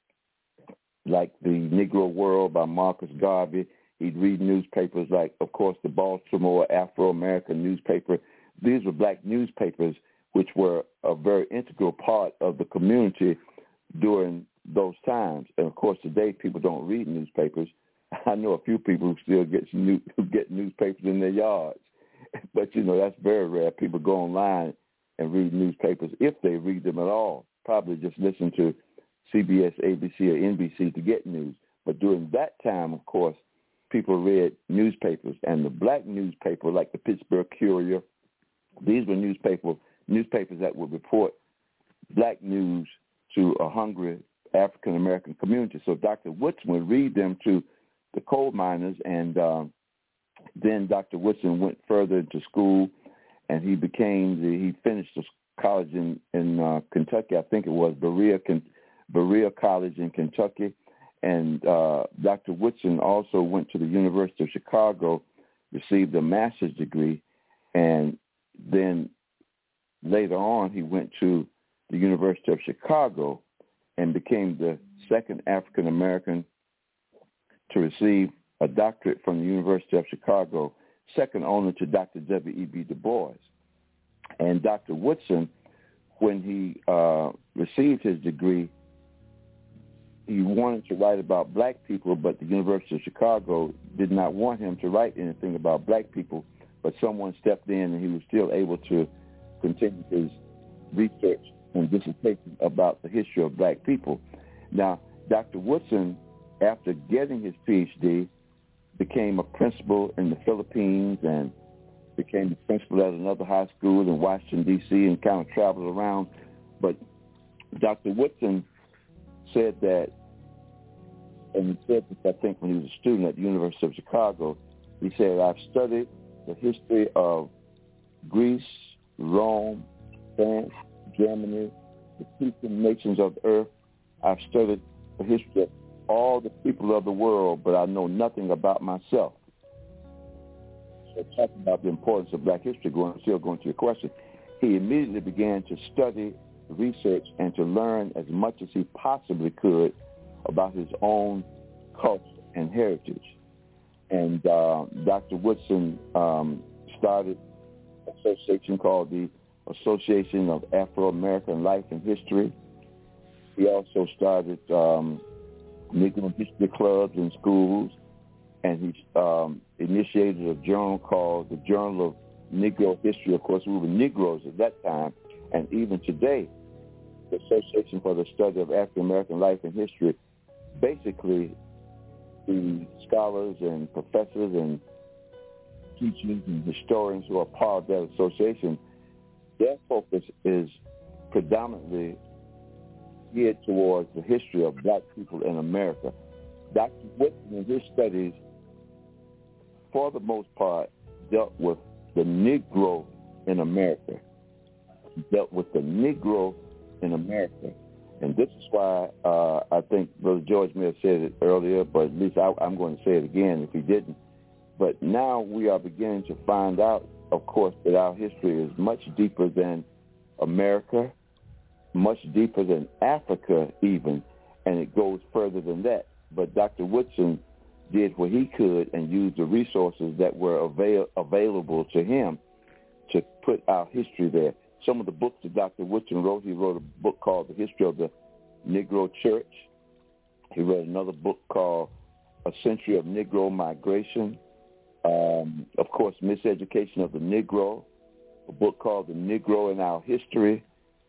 like the Negro World by Marcus Garvey. He'd read newspapers like, of course, the Baltimore Afro-American newspaper. These were black newspapers which were a very integral part of the community during those times. And, of course, today people don't read newspapers. I know a few people who still get new, who get newspapers in their yards. But, you know, that's very rare. People go online and read newspapers, if they read them at all. Probably just listen to C B S, A B C, or N B C to get news. But during that time, of course, people read newspapers. And the black newspaper, like the Pittsburgh Courier, these were newspaper, newspapers that would report black news to a hungry African-American community. So Doctor Woodson would read them to the coal miners, and um, then Doctor Woodson went further into school, and he became the, he finished the college in, in uh, Kentucky, I think it was, Berea, Berea College in Kentucky. And uh, Doctor Woodson also went to the University of Chicago, received a master's degree, and then later on he went to the University of Chicago and became the second African-American to receive a doctorate from the University of Chicago, second only to Doctor W E B Du Bois. And Doctor Woodson, when he uh, received his degree, he wanted to write about black people, but the University of Chicago did not want him to write anything about black people, but someone stepped in and he was still able to continue his research and dissertation about the history of black people. Now, Doctor Woodson, after getting his P H D, became a principal in the Philippines and became the principal at another high school in Washington, D C, and kind of traveled around. But Doctor Woodson said that, and he said this, I think, when he was a student at the University of Chicago, he said, I've studied the history of Greece, Rome, France, Germany, the Christian nations of the earth. I've studied the history of all the people of the world, but I know nothing about myself. So talking about the importance of black history, going, still going to your question, he immediately began to study, research, and to learn as much as he possibly could about his own culture and heritage. And uh, Doctor Woodson um, started association called the Association of Afro-American Life and History. He also started um, Negro history clubs in schools, and he um, initiated a journal called the Journal of Negro History. Of course, we were Negroes at that time, and even today, the Association for the Study of African American Life and History, basically the scholars and professors and teachers and historians who are part of that association, their focus is predominantly geared towards the history of black people in America. Doctor Woodson, in his studies, for the most part, dealt with the Negro in America. He dealt with the Negro in America. And this is why uh, I think Brother George may have said it earlier, but at least I, I'm going to say it again if he didn't. But now we are beginning to find out, of course, that our history is much deeper than America, much deeper than Africa even, and it goes further than that. But Doctor Woodson did what he could and used the resources that were avail- available to him to put our history there. Some of the books that Doctor Woodson wrote, he wrote a book called The History of the Negro Church. He wrote another book called A Century of Negro Migration. Um, of course, Miseducation of the Negro, a book called The Negro in Our History,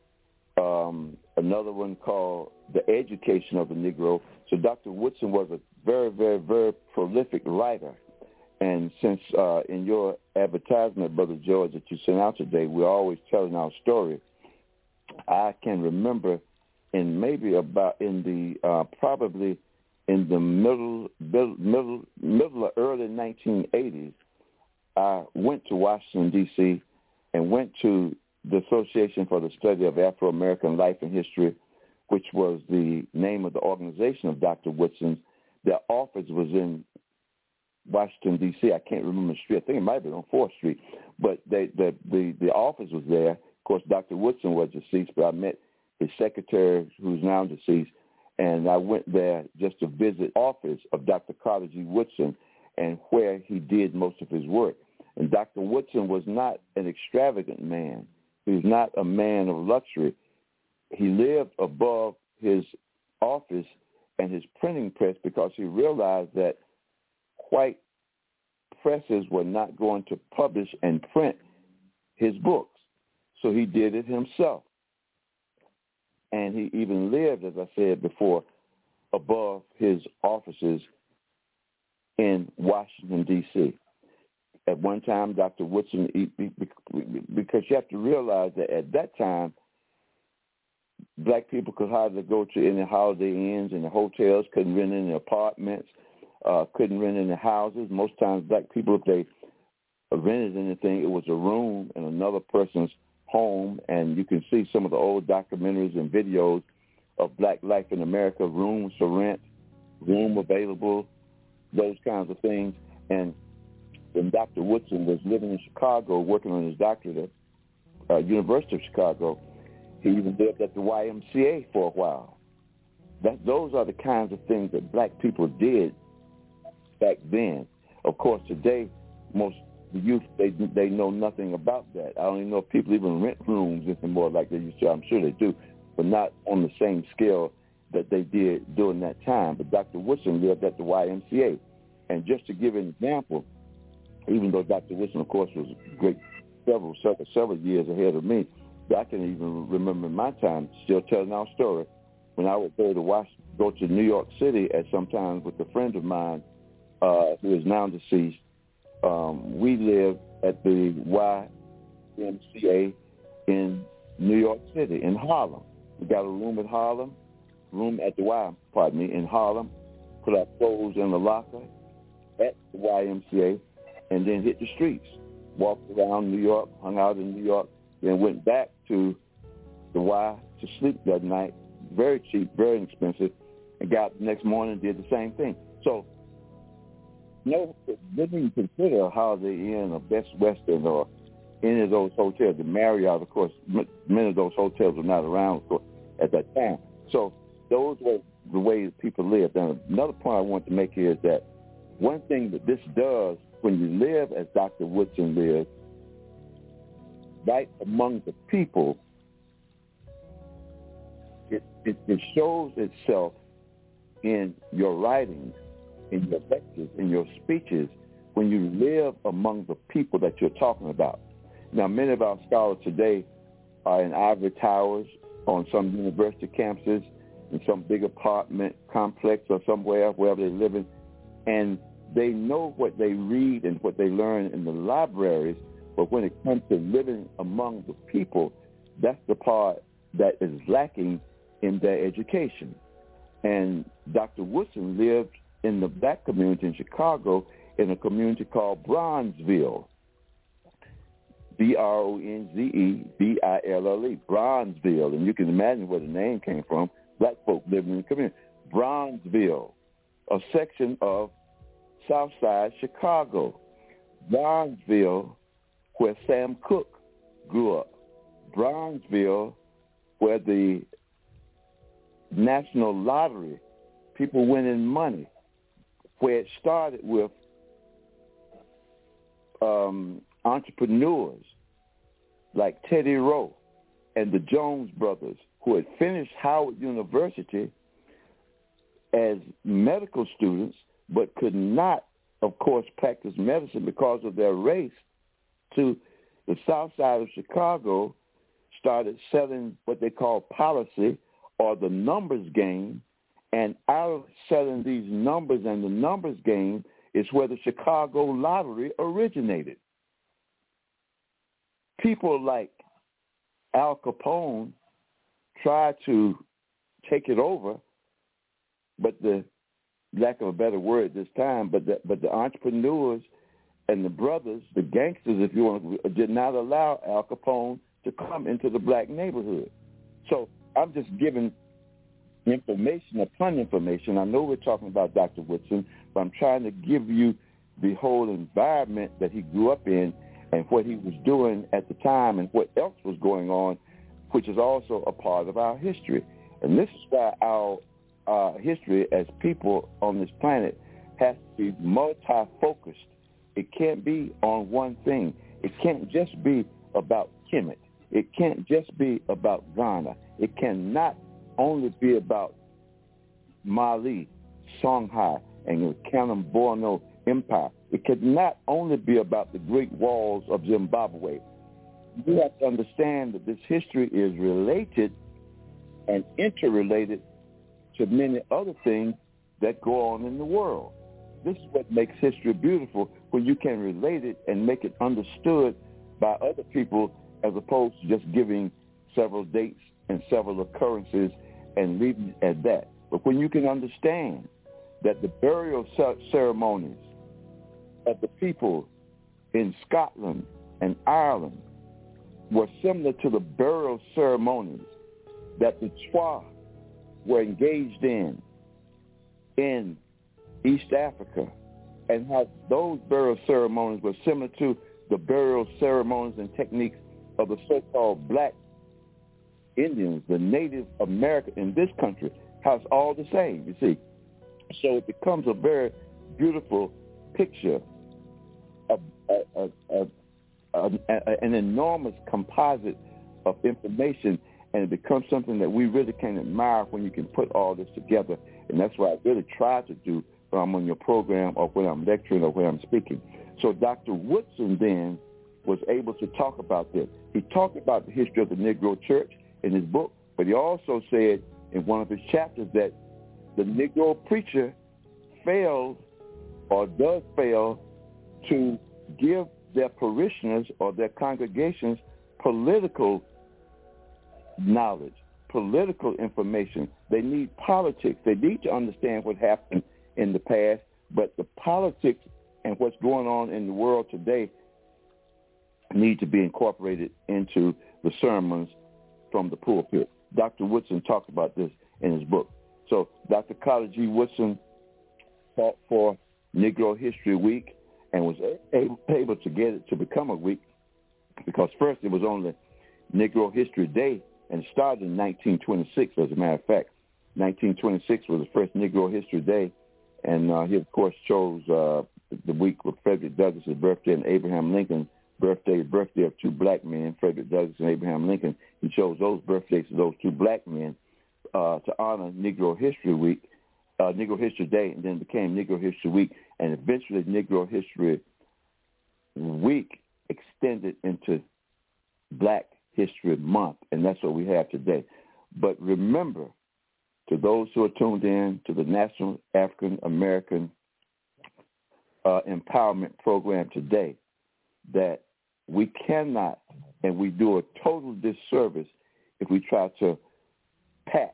um, another one called The Education of the Negro. So Doctor Woodson was a very, very, very prolific writer. And since uh, in your advertisement, Brother George, that you sent out today, we're always telling our story, I can remember in maybe about in the uh, probably in the middle, middle, middle, middle of early nineteen eighties, I went to Washington, D C, and went to the Association for the Study of Afro-American Life and History, which was the name of the organization of Doctor Woodson. Their office was in Washington, D C. I can't remember the street. I think it might have been on fourth Street. But they, the, the, the office was there. Of course, Doctor Woodson was deceased, but I met his secretary, who's now deceased, and I went there just to visit the office of Doctor Carter G. Woodson and where he did most of his work. And Doctor Woodson was not an extravagant man. He was not a man of luxury. He lived above his office and his printing press because he realized that white presses were not going to publish and print his books. So he did it himself. And he even lived, as I said before, above his offices in Washington, D C. At one time, Doctor Woodson, because you have to realize that at that time, black people could hardly go to any Holiday Inns and the hotels, couldn't rent any apartments, uh, couldn't rent any houses. Most times black people, if they rented anything, it was a room in another person's home, and you can see some of the old documentaries and videos of black life in America, rooms for rent, room available, those kinds of things. And when Doctor Woodson was living in Chicago, working on his doctorate at uh, University of Chicago, he even lived at the Y M C A for a while. That, those are the kinds of things that black people did back then. Of course, today, most the youth, they they know nothing about that. I don't even know if people even rent rooms anymore like they used to. I'm sure they do, but not on the same scale that they did during that time. But Doctor Woodson lived at the Y M C A. And just to give an example, even though Doctor Woodson, of course, was great several, several, several years ahead of me, but I can even remember my time still telling our story when I would go to Washington, go to New York City at sometimes with a friend of mine uh, who is now deceased. Um, we lived at the Y M C A in New York City, in Harlem. We got a room in Harlem, room at the Y, pardon me, in Harlem, put our clothes in the locker at the Y M C A, and then hit the streets, walked around New York, hung out in New York, then went back to the Y to sleep that night, very cheap, very inexpensive, and got up the next morning and did the same thing. So, no, didn't even consider a Holiday Inn or Best Western or any of those hotels. The Marriott, of course, many of those hotels were not around, of course, at that time. So those were the ways people lived. And another point I want to make here is that one thing that this does when you live as Doctor Woodson lived, right among the people, it, it, it shows itself in your writings, in your lectures, in your speeches, when you live among the people that you're talking about. Now, many of our scholars today are in ivory towers on some university campuses, in some big apartment complex or somewhere, wherever they're living, and they know what they read and what they learn in the libraries, but when it comes to living among the people, that's the part that is lacking in their education. And Doctor Woodson lived in the black community in Chicago in a community called Bronzeville, B R O N Z E V I L L E, Bronzeville. And you can imagine where the name came from. Black folk living in the community. Bronzeville, a section of Southside Chicago. Bronzeville, where Sam Cooke grew up. Bronzeville, where the National Lottery, people winning money, where it started with um, entrepreneurs like Teddy Rowe and the Jones brothers, who had finished Howard University as medical students but could not, of course, practice medicine because of their race, to the south side of Chicago, started selling what they call policy or the numbers game. And out of selling these numbers and the numbers game is where the Chicago lottery originated. People like Al Capone tried to take it over, but the lack of a better word this time, but the, but the entrepreneurs and the brothers, the gangsters, if you want, did not allow Al Capone to come into the black neighborhood. So I'm just giving information upon information. I know we're talking about Doctor Woodson, but I'm trying to give you the whole environment that he grew up in and what he was doing at the time and what else was going on, which is also a part of our history. And this is why our uh, history as people on this planet has to be multi-focused. It can't be on one thing. It can't just be about Kemet. It can't just be about Ghana. It cannot only be about Mali, Songhai, and the Kanem-Borno Empire. It cannot only be about the Great Walls of Zimbabwe. You have to understand that this history is related and interrelated to many other things that go on in the world. This is what makes history beautiful, when you can relate it and make it understood by other people as opposed to just giving several dates and several occurrences and leaving it at that. But when you can understand that the burial ceremonies of the people in Scotland and Ireland were similar to the burial ceremonies that the Twa were engaged in in East Africa, and how those burial ceremonies were similar to the burial ceremonies and techniques of the so-called black Indians, the Native American in this country, how it's all the same, you see. So it becomes a very beautiful picture, of a, a, a, a, a, an enormous composite of information, and it becomes something that we really can admire when you can put all this together. And that's what I really try to do when I'm on your program or when I'm lecturing or when I'm speaking. So Doctor Woodson then was able to talk about this. He talked about the history of the Negro Church in his book, but he also said in one of his chapters that the Negro preacher failed or does fail to give their parishioners or their congregations political knowledge, political information. They need politics. They need to understand what happened in the past, but the politics and what's going on in the world today need to be incorporated into the sermons from the pulpit. Doctor Woodson talked about this in his book. So Doctor Carter G. Woodson taught for Negro History Week and was able, able to get it to become a week, because first it was only Negro History Day, and it started in nineteen twenty-six, as a matter of fact. nineteen twenty-six was the first Negro History Day, and uh, he, of course, chose uh, the week with Frederick Douglass' birthday and Abraham Lincoln's birthday, birthday of two black men, Frederick Douglass and Abraham Lincoln. He chose those birthdays of those two black men uh, to honor Negro History Week, uh, Negro History Day, and then became Negro History Week, and eventually Negro History Week extended into Black History Month, and that's what we have today. But remember, to those who are tuned in to the National African American uh, Empowerment Program today, that we cannot and we do a total disservice if we try to pack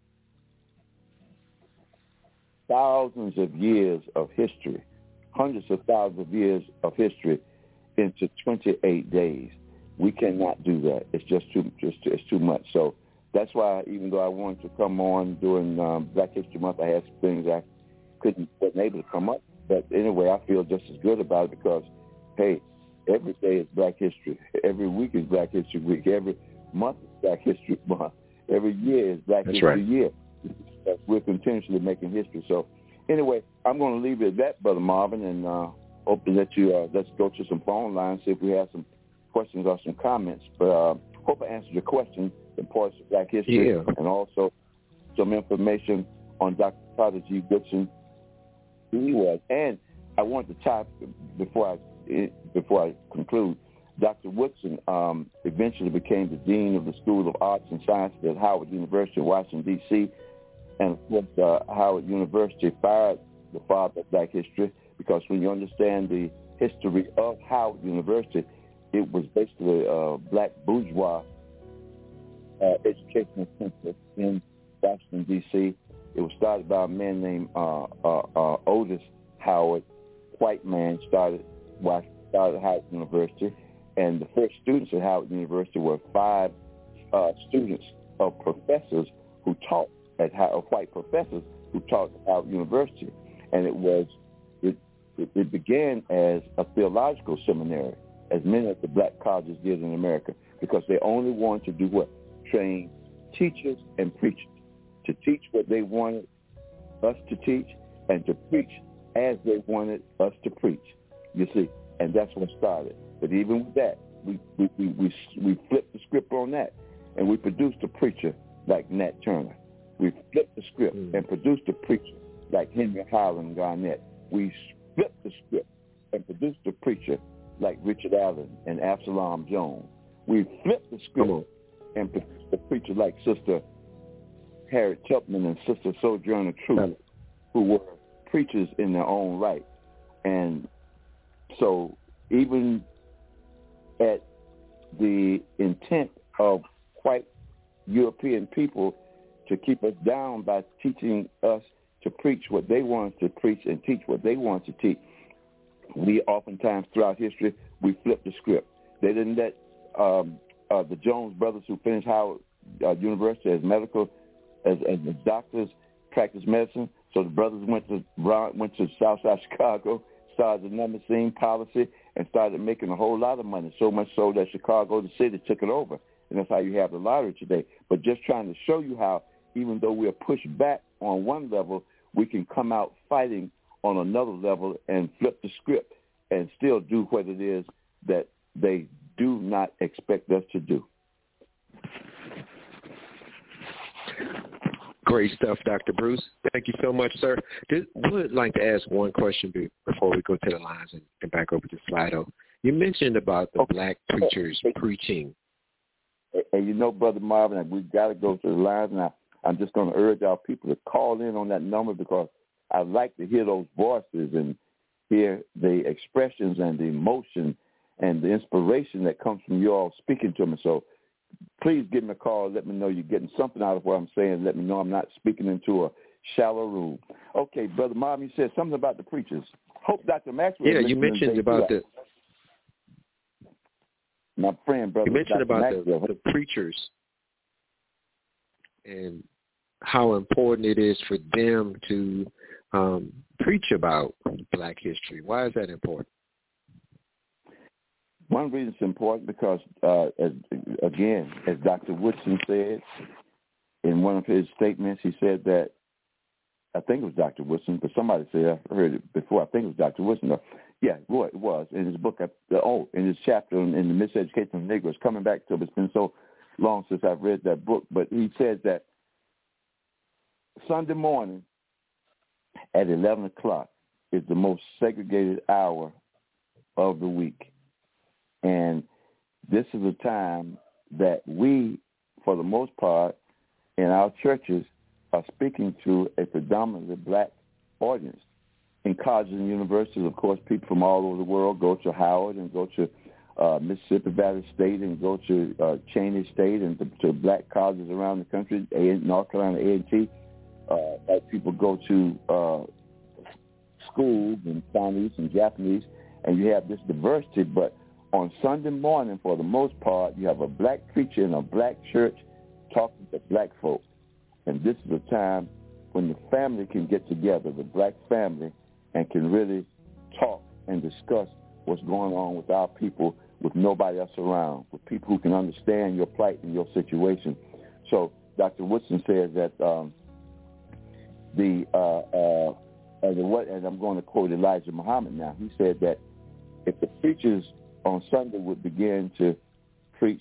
thousands of years of history, hundreds of thousands of years of history into twenty-eight days. We cannot do that. It's just too, just it's too much. So that's why, even though I wanted to come on during um, Black History Month, I had some things I couldn't, wasn't able to come up. But anyway, I feel just as good about it because, hey, every day is Black History. Every week is Black History Week. Every month is Black History Month. Every year is Black That's History right. Year. We're continuously making history. So anyway, I'm going to leave it at that, Brother Marvin, and uh, hope to let you, uh, let's go to some phone lines, see if we have some questions or some comments. But uh, hope I answered your question, the importance of Black history, yeah. and also some information on Doctor Carter G. Woodson, who he was. And I want to top, before I, before I conclude, Doctor Woodson um, eventually became the Dean of the School of Arts and Sciences at Howard University in Washington, D C, and of course, uh, Howard University fired the father of Black history, because when you understand the history of Howard University, it was basically a black bourgeois uh, educational center in Washington, D C. It was started by a man named uh, uh, uh, Otis Howard, white man, started, started Howard University. And the first students at Howard University were five uh, students of professors who taught at Howard, white professors who taught at Howard University. And it was, it, it, it began as a theological seminary, as many of the black colleges did in America, because they only wanted to do what? Train teachers and preachers to teach what they wanted us to teach and to preach as they wanted us to preach, you see. And that's what started. But even with that, we we, we, we, we flipped the script on that, and we produced a preacher like Nat Turner. We flipped the script mm. and produced a preacher like Henry Highland Garnett. We flipped the script and produced a preacher like Richard Allen and Absalom Jones. We flipped the script and produced a preacher like Sister Harriet Tubman and Sister Sojourner Truth, who were preachers in their own right. And so even at the intent of white European people to keep us down by teaching us to preach what they want to preach and teach what they want to teach, we oftentimes throughout history, we flipped the script. They didn't let um, uh, the Jones brothers, who finished Howard uh, University as medical, as, as doctors, practice medicine. So the brothers went to went to Southside Chicago, started the number scene policy, and started making a whole lot of money, so much so that Chicago, the city, took it over. And that's how you have the lottery today. But just trying to show you how, even though we are pushed back on one level, we can come out fighting on another level and flip the script and still do what it is that they do not expect us to do. Great stuff, Doctor Bruce. Thank you so much, sir. I would like to ask one question before we go to the lines and, and back over to Slido. You mentioned about the okay. black preachers hey, preaching. And you know, Brother Marvin, we've got to go to the lines now. I'm just going to urge our people to call in on that number, because I like to hear those voices and hear the expressions and the emotion and the inspiration that comes from you all speaking to me. So please give me a call. Let me know you're getting something out of what I'm saying. Let me know I'm not speaking into a shallow room. Okay, Brother Marvin, you said something about the preachers. Hope Doctor Maxwell. Yeah, you mentioned about the. My friend, brother. You mentioned Doctor about the, the preachers and how important it is for them to um, preach about black history. Why is that important? One reason it's important because, uh, as, again, as Doctor Woodson said in one of his statements, he said that, I think it was Doctor Woodson, but somebody said, I heard it before, I think it was Doctor Woodson, Yeah, well, it was in his book. Oh, in his chapter in, in the Miseducation of Negroes. Coming back to it, it's been so long since I've read that book. But he says that Sunday morning at eleven o'clock is the most segregated hour of the week, and this is a time that we, for the most part, in our churches, are speaking to a predominantly black audience. In colleges and universities, of course, people from all over the world go to Howard and go to uh, Mississippi Valley State and go to uh, Cheney State and to, to black colleges around the country, a- North Carolina A and T. Uh, black people go to uh, schools in Chinese and Japanese, and you have this diversity. But on Sunday morning, for the most part, you have a black preacher in a black church talking to black folk. And this is a time when the family can get together, the black family, and can really talk and discuss what's going on with our people with nobody else around, with people who can understand your plight and your situation. So Doctor Woodson says that um, the, uh, uh, and, the and I'm going to quote Elijah Muhammad now. He said that if the preachers on Sunday would begin to preach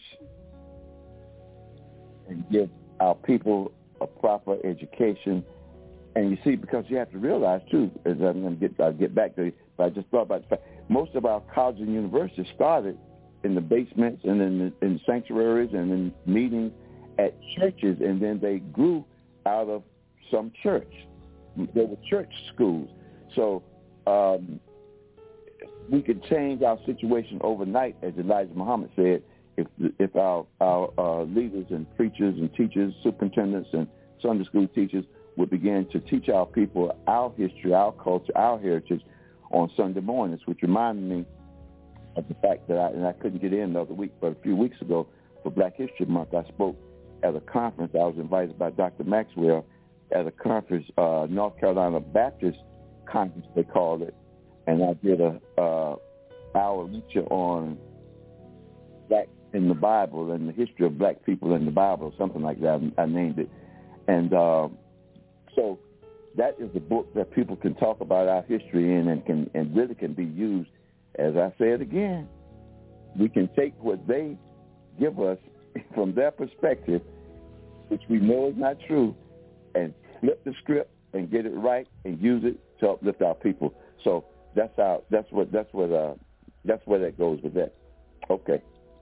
and give our people a proper education. And you see, because you have to realize, too, as I'm going to get, I'll get back to it, but I just thought about the fact, most of our colleges and universities started in the basements and in the in sanctuaries and in meetings at churches, and then they grew out of some church. They were church schools. So um, we could change our situation overnight, as Elijah Muhammad said, if if our, our uh, leaders and preachers and teachers, superintendents and Sunday school teachers would begin to teach our people our history, our culture, our heritage on Sunday mornings, which reminded me of the fact that I, and I couldn't get in the other week, but a few weeks ago for Black History Month, I spoke at a conference. I was invited by Doctor Maxwell at a conference, uh, North Carolina Baptist Conference, they called it, and I did a uh, hour lecture on black in the Bible and the history of black people in the Bible, something like that. I named it. And uh, so that is a book that people can talk about our history in and can and really can be used. As I said again, we can take what they give us from their perspective, which we know is not true, and flip the script and get it right and use it to uplift our people. So that's how that's what that's what uh, that's where that goes with that. Okay.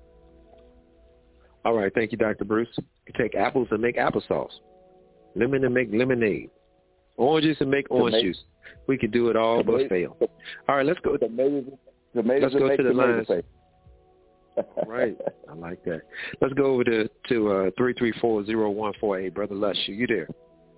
All right, thank you, Doctor Bruce. You take apples and make applesauce, lemon and make lemonade, oranges and make orange juice. We could do it all, but fail. All right, let's go. Tomatoes, tomatoes let's go to the lines. Paste. Right, I like that. Let's go over to to uh, three three four zero one four eight. Brother Lush, are you there?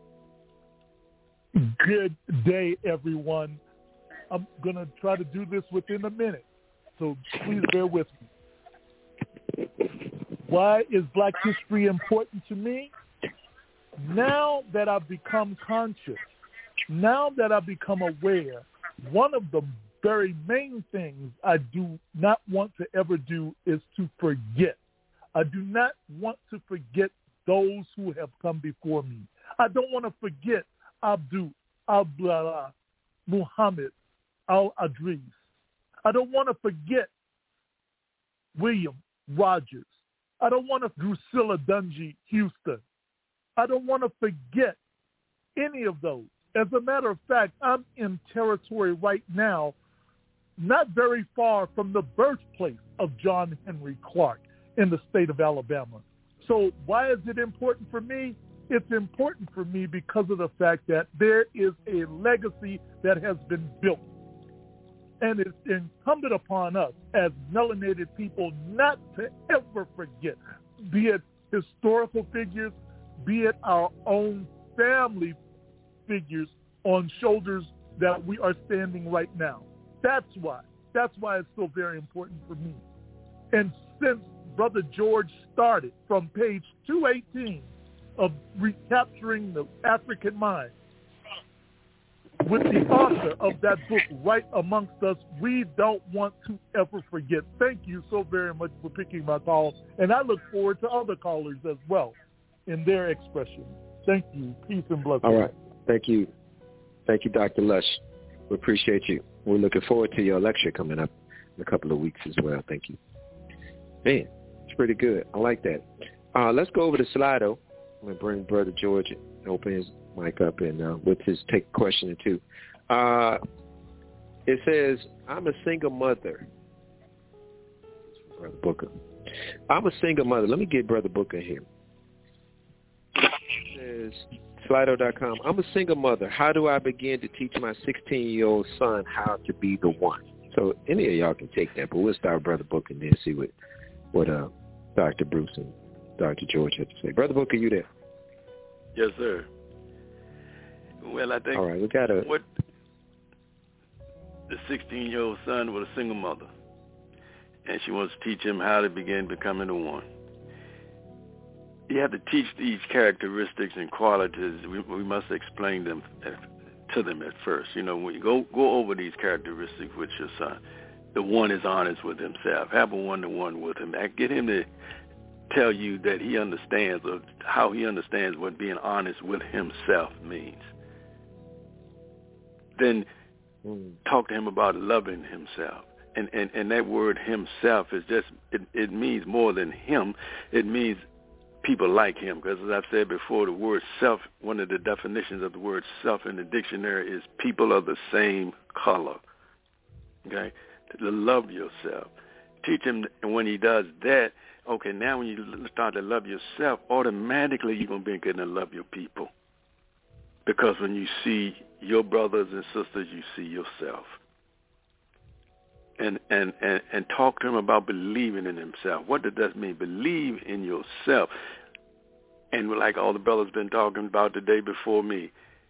Good day, everyone. I'm going to try to do this within a minute, so please bear with me. Why is Black history important to me? Now that I've become conscious, now that I've become aware, one of the very main things I do not want to ever do is to forget. I do not want to forget those who have come before me. I don't want to forget Abdul, Abdullah, Muhammad, Al-Adris. I don't want to forget William Rogers. I don't want to Drusilla Dungy Houston. I don't want to forget any of those. As a matter of fact, I'm in territory right now, not very far from the birthplace of John Henry Clark in the state of Alabama. So why is it important for me? It's important for me because of the fact that there is a legacy that has been built. And it's incumbent upon us as melanated people not to ever forget, be it historical figures, be it our own family figures on shoulders that we are standing right now. That's why. That's why it's so very important for me. And since Brother George started from page two eighteen of Recapturing the African Mind, with the author of that book right amongst us, we don't want to ever forget. Thank you so very much for picking my call, and I look forward to other callers as well in their expression. Thank you. Peace and blessings. All right. Thank you. Thank you, Doctor Lush. We appreciate you. We're looking forward to your lecture coming up in a couple of weeks as well. Thank you. Man, it's pretty good. I like that. Uh, let's go over to Slido. I'm going to bring Brother George and open his mic up and uh, with his take question or two. Uh, it says, I'm a single mother. Brother Booker. I'm a single mother. Let me get Brother Booker here. It says, Slido dot com. I'm a single mother. How do I begin to teach my sixteen-year-old son how to be the one? So any of y'all can take that, but we'll start with Brother Booker and then see what, what uh, Doctor Bruce and Doctor George had to say. Brother Booker, you there? Yes, sir. Well, I think All right, we got a, what the sixteen-year-old son with a single mother, and she wants to teach him how to begin becoming the one. You have to teach these characteristics and qualities. We, we must explain them to them at first. You know, when you go go over these characteristics with your son, the one is honest with himself. Have a one-to-one with him. Get him to tell you that he understands, or how he understands what being honest with himself means. Then mm. talk to him about loving himself. And, and, and that word himself is just, it, it means more than him. It means people like him, because as I've said before, the word self, one of the definitions of the word self in the dictionary is people of the same color. Okay? To love yourself. Teach him, and when he does that, okay, now when you start to love yourself, automatically you're going to begin to love your people. Because when you see your brothers and sisters, you see yourself. And, and, and, and talk to him about believing in himself. What does that mean? Believe in yourself. And like all the brothers been talking about today before me,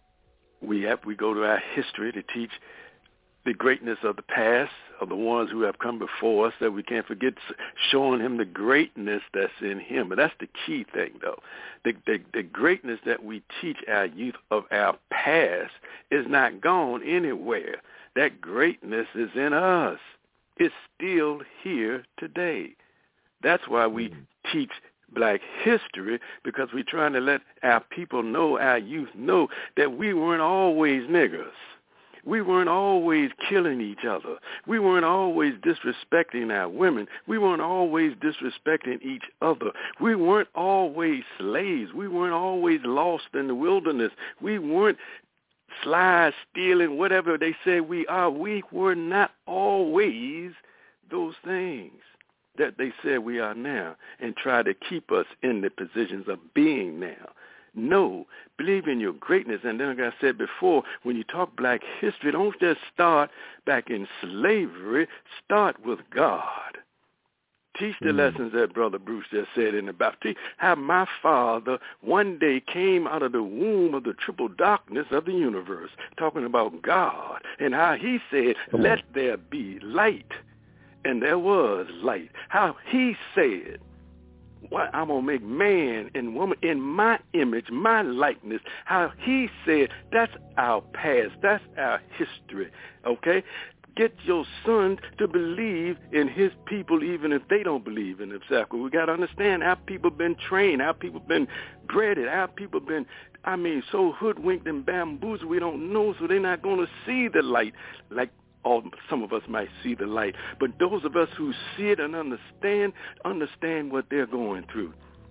we have we go to our history to teach the greatness of the past, of the ones who have come before us, that we can't forget, showing him the greatness that's in him. But that's the key thing, though. The, the, the greatness that we teach our youth of our past is not gone anywhere. That greatness is in us. It's still here today. That's why we teach black history, because we're trying to let our people know, our youth know, that we weren't always niggers. We weren't always killing each other. We weren't always disrespecting our women. We weren't always disrespecting each other. We weren't always slaves. We weren't always lost in the wilderness. We weren't sly, stealing, whatever they say we are. We were not always those things that they said we are now, and try to keep us in the positions of being now. No, believe in your greatness. And then, like I said before, when you talk black history, don't just start back in slavery. Start with God. Teach the mm. lessons that Brother Bruce just said in the Baptist. How my Father one day came out of the womb of the triple darkness of the universe, talking about God, and how he said, let there be light. And there was light. How he said, well, I'm going to make man and woman in my image, my likeness. How he said, that's our past. That's our history. Okay? Get your son to believe in his people even if they don't believe in themselves. We got to understand our people been trained. Our people been breaded. Our people been, I mean, so hoodwinked and bamboozled we don't know, so they're not going to see the light like All, some of us might see the light, but those of us who see it and understand, understand what they're going through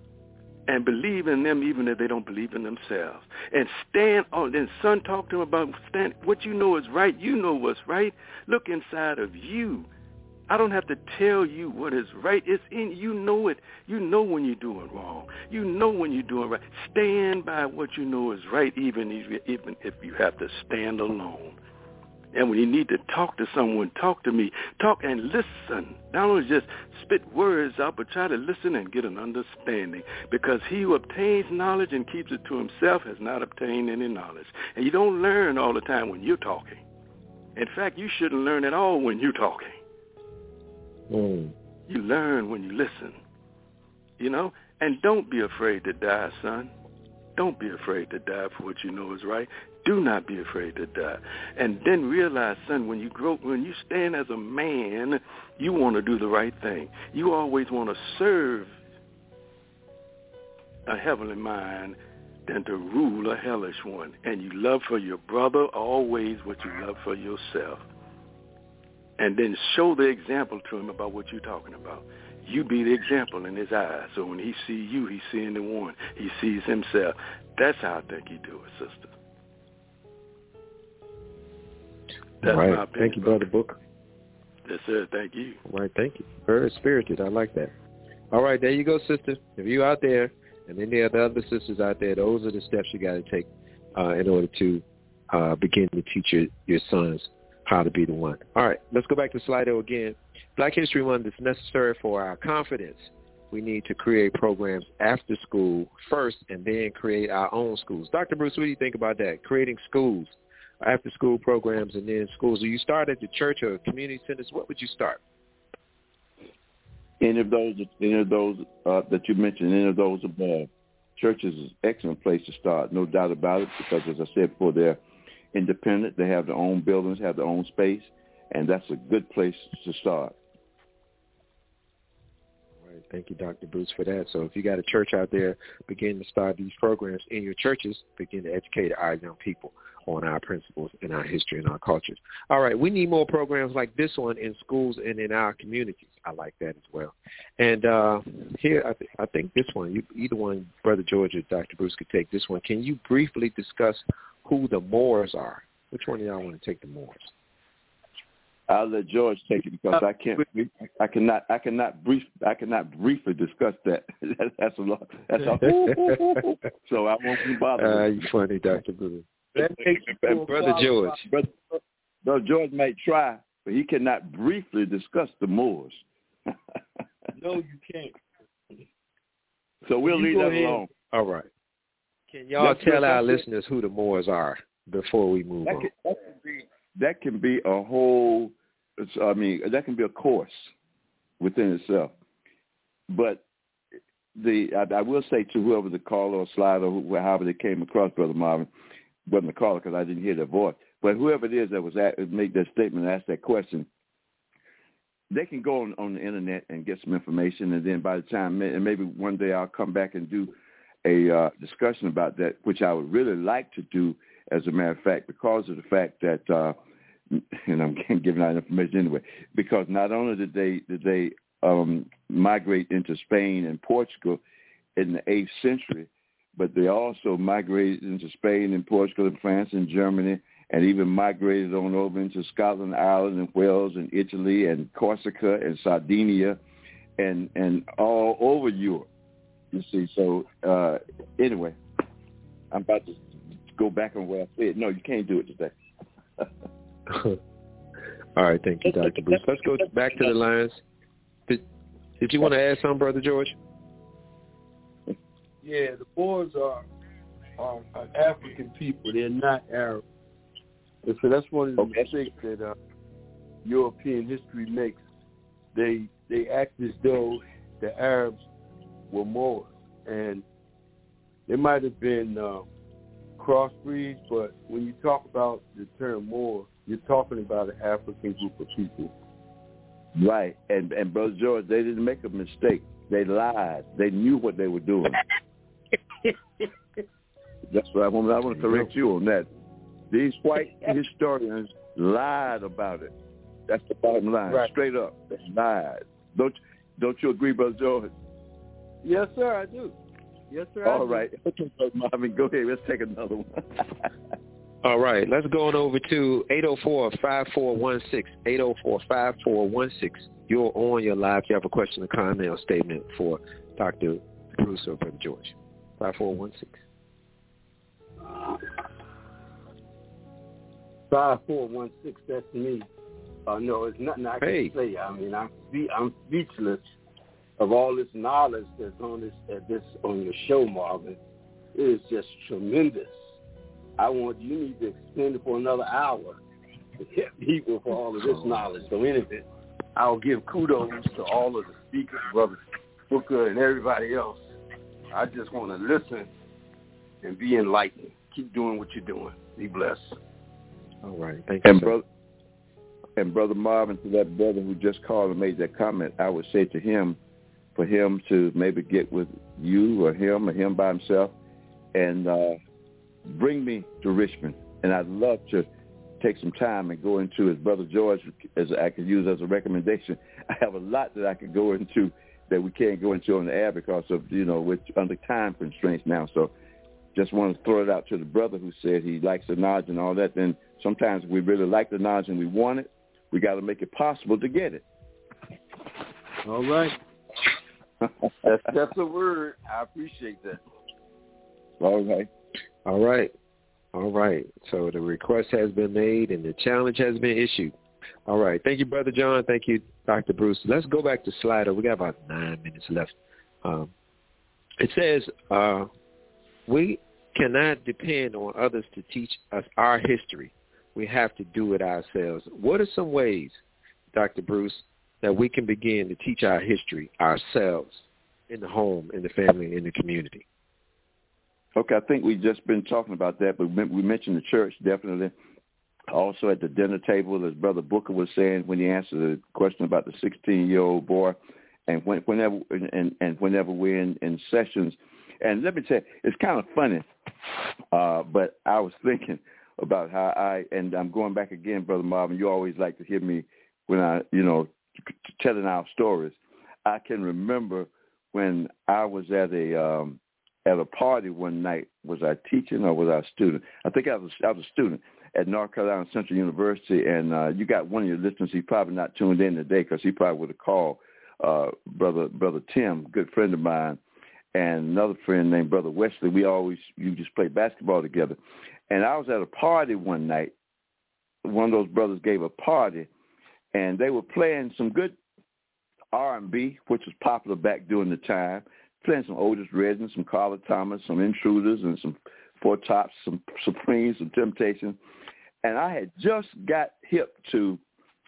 and believe in them even if they don't believe in themselves. And stand on, then son, talk to them about stand, what you know is right. You know what's right. Look inside of you. I don't have to tell you what is right. It's in you. Know it. You know when you're doing wrong. You know when you're doing right. Stand by what you know is right, even if, even if you have to stand alone. And when you need to talk to someone, talk to me. Talk and listen. Not only just spit words out, but try to listen and get an understanding. Because he who obtains knowledge and keeps it to himself has not obtained any knowledge. And you don't learn all the time when you're talking. In fact, you shouldn't learn at all when you're talking. Mm. You learn when you listen. You know? And don't be afraid to die, son. Don't be afraid to die for what you know is right. Do not be afraid to die. And then realize, son, when you grow, when you stand as a man, you want to do the right thing. You always want to serve a heavenly mind than to rule a hellish one. And you love for your brother always what you love for yourself. And then show the example to him about what you're talking about. You be the example in his eyes. So when he see you, he's seeing the one. He sees himself. That's how I think you do it, sister. That's All right. my opinion. Thank you, Brother Booker. Yes, sir. Thank you. All right. Thank you. Very spirited. I like that. All right. There you go, sister. If you out there and any of the other sisters out there, those are the steps you got to take uh, in order to uh, begin to teach your, your sons how to be the one. All right. Let's go back to Slido again. Black History Month is necessary for our confidence. We need to create programs after school first and then create our own schools. Doctor Bruce, what do you think about that? Creating schools, after school programs, and then schools. Do you start at the church or community centers? What would you start? Any of those, any of those uh, that you mentioned, any of those above, churches is an excellent place to start, no doubt about it, because as I said before, they're independent. They have their own buildings, have their own space, and that's a good place to start. All right. Thank you, Doctor Bruce, for that. So if you got a church out there, begin to start these programs in your churches, begin to educate our young people on our principles and our history and our cultures. All right, we need more programs like this one in schools and in our communities. I like that as well. And uh, here, I, th- I think this one, you, either one, Brother George or Doctor Bruce could take this one. Can you briefly discuss who the Moors are? Which one of y'all want to take the Moors? I'll let George take it because I can't. I cannot. I cannot brief. I cannot briefly discuss that. That's a lot. That's a. So I won't be bothered. Uh, you funny, Doctor Bruce. Brother George. Brother, Brother George may try, but he cannot briefly discuss the Moors. No, you can't. So we'll leave that alone. All right. Can y'all Let's tell our it. listeners who the Moors are before we move that on? Can, that, can be, that can be a whole, I mean, that can be a course within itself. But the I, I will say to whoever the caller or slider, or however they came across, Brother Marvin, wasn't the caller because I didn't hear their voice, but whoever it is that was at, make that statement and ask that question, they can go on, on the internet and get some information, and then by the time, and maybe one day I'll come back and do a uh, discussion about that, which I would really like to do, as a matter of fact, because of the fact that, uh, and I'm giving out information anyway, because not only did they did they um, migrate into Spain and Portugal in the eighth century, but they also migrated into Spain and Portugal and France and Germany, and even migrated on over into Scotland, Ireland, and Wales, and Italy, and Corsica, and Sardinia, and and all over Europe. You see, so uh, anyway, I'm about to go back on what I said. No, you can't do it today. All right, thank you, Doctor Bruce. Let's go back to the lines. Did, did you want to add something, Brother George? Yeah, the Moors are, are, are African people. They're not Arab. And so that's one of the okay. mistakes that uh, European history makes. They they act as though the Arabs were Moors, and they might have been uh, crossbreeds, but when you talk about the term Moor, you're talking about an African group of people. Right, and and Brother George, they didn't make a mistake. They lied. They knew what they were doing. That's what I want. I want to correct you on that. These white historians lied about it. That's the bottom line, right. Straight up. They lied. Don't don't you agree, Brother George? Yes, sir, I do. Yes, sir. All I right. do. Marvin, go ahead. Let's take another one. All right. Let's go on over to eight oh four, five four one six, eight oh four, five four one six. You're on your live. If you have a question, a comment, or statement for Doctor Bruce or Brother George. five four one six. five four one six, that's me. Uh, no, it's nothing I can hey. say. I mean, I'm I'm speechless of all this knowledge that's on this at this on your show, Marvin. It is just tremendous. I want you need to extend it for another hour to get people for all of this knowledge. So anyway, I'll give kudos to all of the speakers, Brother Booker and everybody else. I just want to listen and be enlightened. Keep doing what you're doing. Be blessed. All right. Thank you, and sir. brother, and Brother Marvin, to that brother who just called and made that comment, I would say to him, for him to maybe get with you or him or him by himself and uh, bring me to Richmond. And I'd love to take some time and go into, as Brother George, as I could use as a recommendation. I have a lot that I could go into that we can't go into on the air because of, you know, we're under time constraints now. So just want to throw it out to the brother who said he likes the knowledge and all that. Then sometimes we really like the knowledge and we want it. We got to make it possible to get it. All right. that's, that's a word. I appreciate that. All right. All right. All right. So the request has been made and the challenge has been issued. All right. Thank you, Brother John. Thank you, Doctor Bruce. Let's go back to Slido. We got about nine minutes left. Um, it says uh, we cannot depend on others to teach us our history. We have to do it ourselves. What are some ways, Doctor Bruce, that we can begin to teach our history ourselves in the home, in the family, in the community? Okay, I think we've just been talking about that, but we mentioned the church definitely. Also at the dinner table, as Brother Booker was saying when he answered the question about the sixteen-year-old boy, and when, whenever and, and whenever we're in, in sessions. And let me tell you, it's kind of funny, uh, but I was thinking about how I, and I'm going back again, Brother Marvin, you always like to hear me when I, you know, telling our stories. I can remember when I was at a um, at a party one night. Was I teaching or was I a student? I think I was I was a student at North Carolina Central University, and uh, you got one of your listeners. He's probably not tuned in today because he probably would have called uh, brother brother Tim, good friend of mine, and another friend named Brother Wesley. We always you just play basketball together. And I was at a party one night. One of those brothers gave a party, and they were playing some good R and B, which was popular back during the time, playing some Otis Redding, some Carla Thomas, some Intruders, and some Four Tops, some Supremes, some Temptations. And I had just got hip to,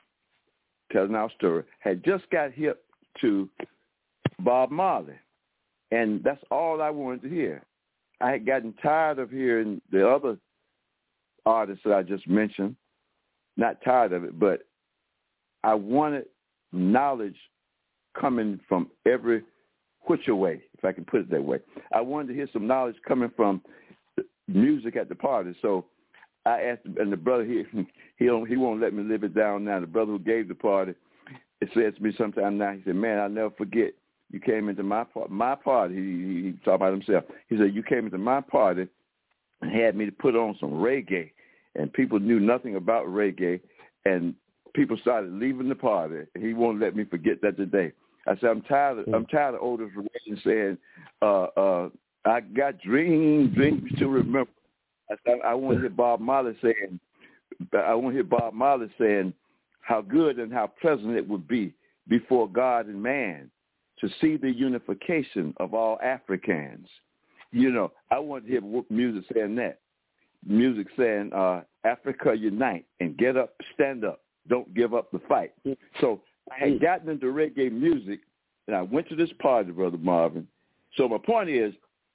telling our story, had just got hip to Bob Marley. And that's all I wanted to hear. I had gotten tired of hearing the other artists that I just mentioned. Not tired of it, but I wanted knowledge coming from every which way, if I can put it that way. I wanted to hear some knowledge coming from music at the party. So I asked, and the brother, he he, don't, he won't let me live it down now. The brother who gave the party, it says to me sometime now, he said, man, I'll never forget. You came into my my party. He, he, he talked about himself. He said, you came into my party and had me to put on some reggae. And people knew nothing about reggae. And people started leaving the party. He won't let me forget that today. I said, I'm tired of, I'm tired of Otis Redding saying, uh, uh, I got dreams, dreams to remember. I said, I want to hear Bob Marley saying, I want to hear Bob Marley saying how good and how pleasant it would be before God and man to see the unification of all Africans. You know, I want to hear music saying that. Music saying, uh, Africa unite and get up, stand up, don't give up the fight. So I had gotten into reggae music, and I went to this party, Brother Marvin. So my point is,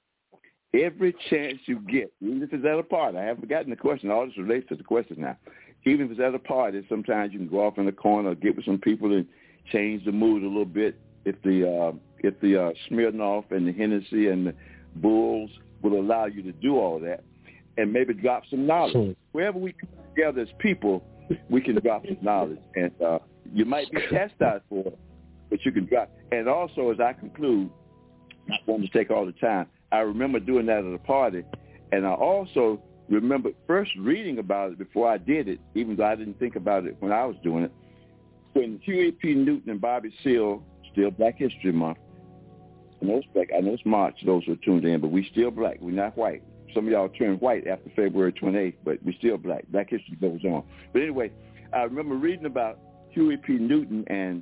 every chance you get, even if it's at a party, I haven't forgotten the question, all this relates to the question now. Even if it's at a party, sometimes you can go off in the corner, get with some people and change the mood a little bit. If the uh, if the uh, Smirnoff and the Hennessy and the Bulls will allow you to do all that, and maybe drop some knowledge. Sure. Wherever we come together as people, we can drop some knowledge. And uh, you might be chastised for it, but you can drop. And also, as I conclude, not wanting to take all the time, I remember doing that at a party, and I also remember first reading about it before I did it, even though I didn't think about it when I was doing it. When Huey P. Newton and Bobby Seale, still Black History Month, I know it's black, I know it's March, those who are tuned in, but we still black. We're not white. Some of y'all turned white after February twenty-eighth, but we're still black. Black history goes on. But anyway, I remember reading about Huey P. Newton and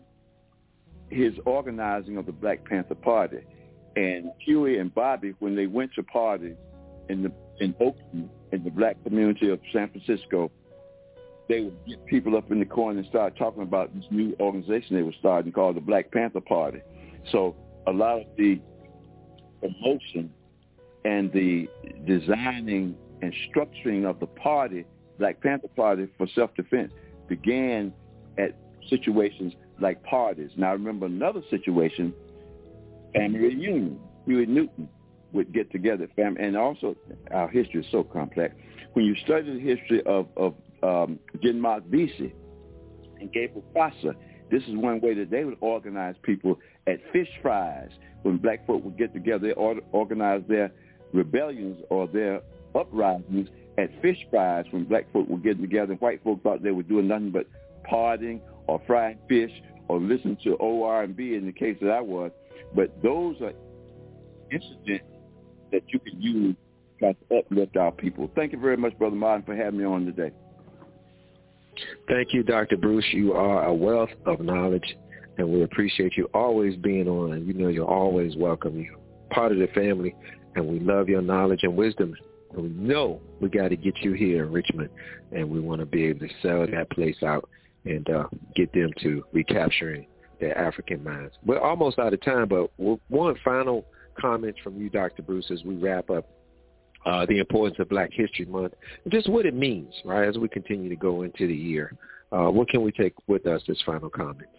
his organizing of the Black Panther Party. And Huey and Bobby, when they went to parties in the in Oakland, in the black community of San Francisco, they would get people up in the corner and start talking about this new organization they were starting called the Black Panther Party. So a lot of the promotion and the designing and structuring of the party, Black Panther Party for self-defense, began at situations like parties. Now I remember another situation, family reunion. Huey Newton would get together, fam, and also our history is so complex. When you study the history of, of um, Genmark Vesey and Gabriel Prosser, this is one way that they would organize people at fish fries. When black folk would get together, they or- organize their rebellions or their uprisings at fish fries when black folk were getting together. And white folk thought they were doing nothing but partying or frying fish or listening to O R and B in the case that I was. But those are incidents that you can use to try to uplift our people. Thank you very much, Brother Martin, for having me on today. Thank you, Doctor Bruce. You are a wealth of knowledge, and we appreciate you always being on. And you know you're always welcome. You're part of the family, and we love your knowledge and wisdom. And we know we got to get you here in Richmond, and we want to be able to sell that place out and uh, get them to recapturing their African minds. We're almost out of time, but one final comment from you, Doctor Bruce, as we wrap up uh, the importance of Black History Month, and just what it means, right, as we continue to go into the year. Uh, what can we take with us as final comments?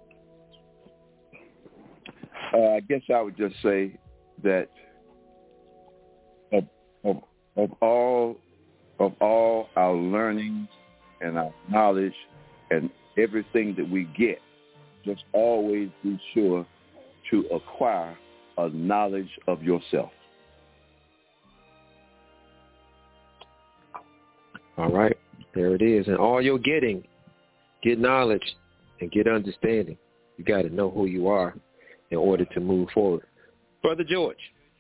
Uh, I guess I would just say that of, of, of all of all our learning and our knowledge and everything that we get, just always be sure to acquire a knowledge of yourself. All right, there it is. And all you're getting, get knowledge and get understanding. You got to know who you are in order to move forward. Brother George.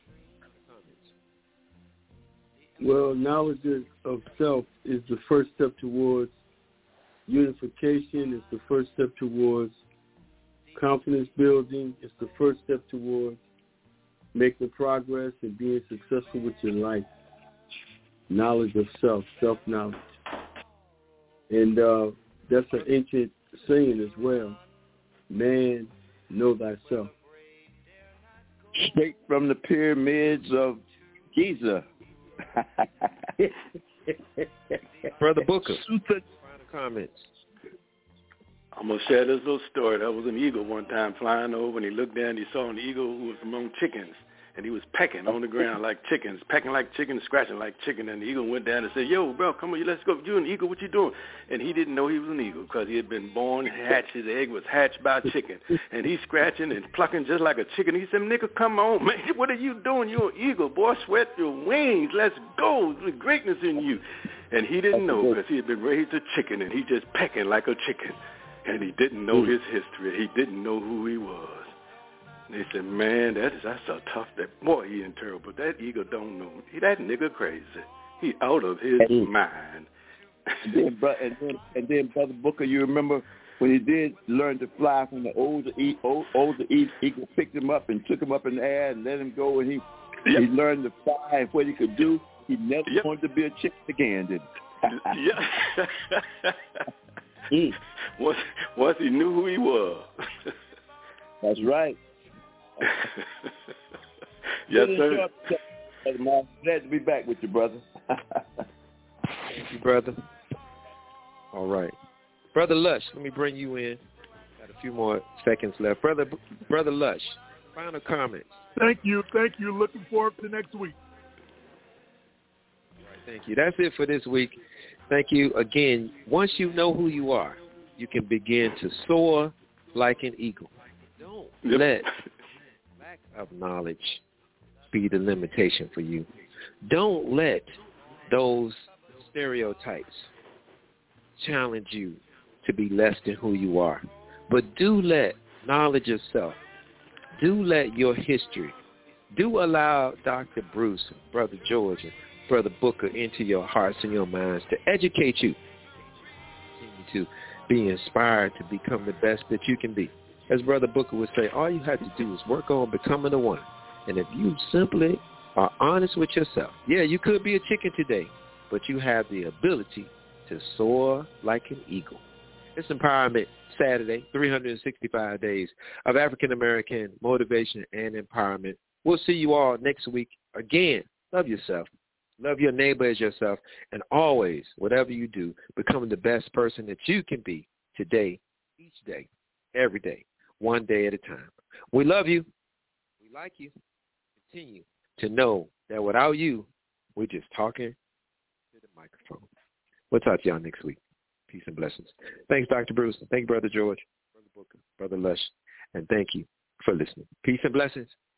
Well, knowledge of self is the first step towards unification. It's the first step towards confidence building. It's the first step towards making progress and being successful with your life. Knowledge of self, self-knowledge. And uh, that's an ancient saying as well. Man, know thyself. Straight from the pyramids of Giza. Brother Booker, Super. final comments. I'm going to share this little story. There was an eagle one time flying over, and he looked down, he saw an eagle who was among chickens, and he was pecking on the ground like chickens, pecking like chickens, scratching like chicken, and the eagle went down and said, yo, bro, come on, let's go. You an eagle, what you doing? And he didn't know he was an eagle because he had been born, hatched, his egg was hatched by a chicken, and he's scratching and plucking just like a chicken. He said, nigga, come on, man, what are you doing? You're an eagle, boy, sweat your wings, let's go, there's greatness in you. And he didn't know because he had been raised a chicken, and he just pecking like a chicken. And he didn't know his history. He didn't know who he was. And they said, man, that is, that's a tough, that boy, he in terrible. That eagle don't know. He, that nigga crazy. He out of his and, mind. and, then, and, then, and then, Brother Booker, you remember when he did learn to fly from the older, old, older eagle, picked him up and took him up in the air and let him go, and he, yep. he learned to fly and what he could do. He never yep. wanted to be a chicken again, did he? Yeah. Mm. Once, once he knew who he was. That's right. Yes, sir. Glad to be back with you, brother. Thank you, brother. All right. Brother Lush, let me bring you in. Got a few more seconds left. Brother Brother Lush, final comments. Thank you. Thank you. Looking forward to next week. All right, thank you. That's it for this week. Thank you again. Once you know who you are, you can begin to soar like an eagle. Don't yep. let lack of knowledge be the limitation for you. Don't let those stereotypes challenge you to be less than who you are. But do let knowledge of self, do let your history, do allow Doctor Bruce, Brother George, and Brother Booker into your hearts and your minds to educate you, continue to be inspired to become the best that you can be. As Brother Booker would say, all you have to do is work on becoming the one. And if you simply are honest with yourself, yeah, you could be a chicken today, but you have the ability to soar like an eagle. It's Empowerment Saturday, three hundred sixty-five days of African-American motivation and empowerment. We'll see you all next week. Again, love yourself. Love your neighbor as yourself, and always, whatever you do, become the best person that you can be today, each day, every day, one day at a time. We love you. We like you. Continue to know that without you, we're just talking to the microphone. We'll talk to y'all next week. Peace and blessings. Thanks, Doctor Bruce. Thank you, Brother George, Brother Booker, Brother Lush, and thank you for listening. Peace and blessings.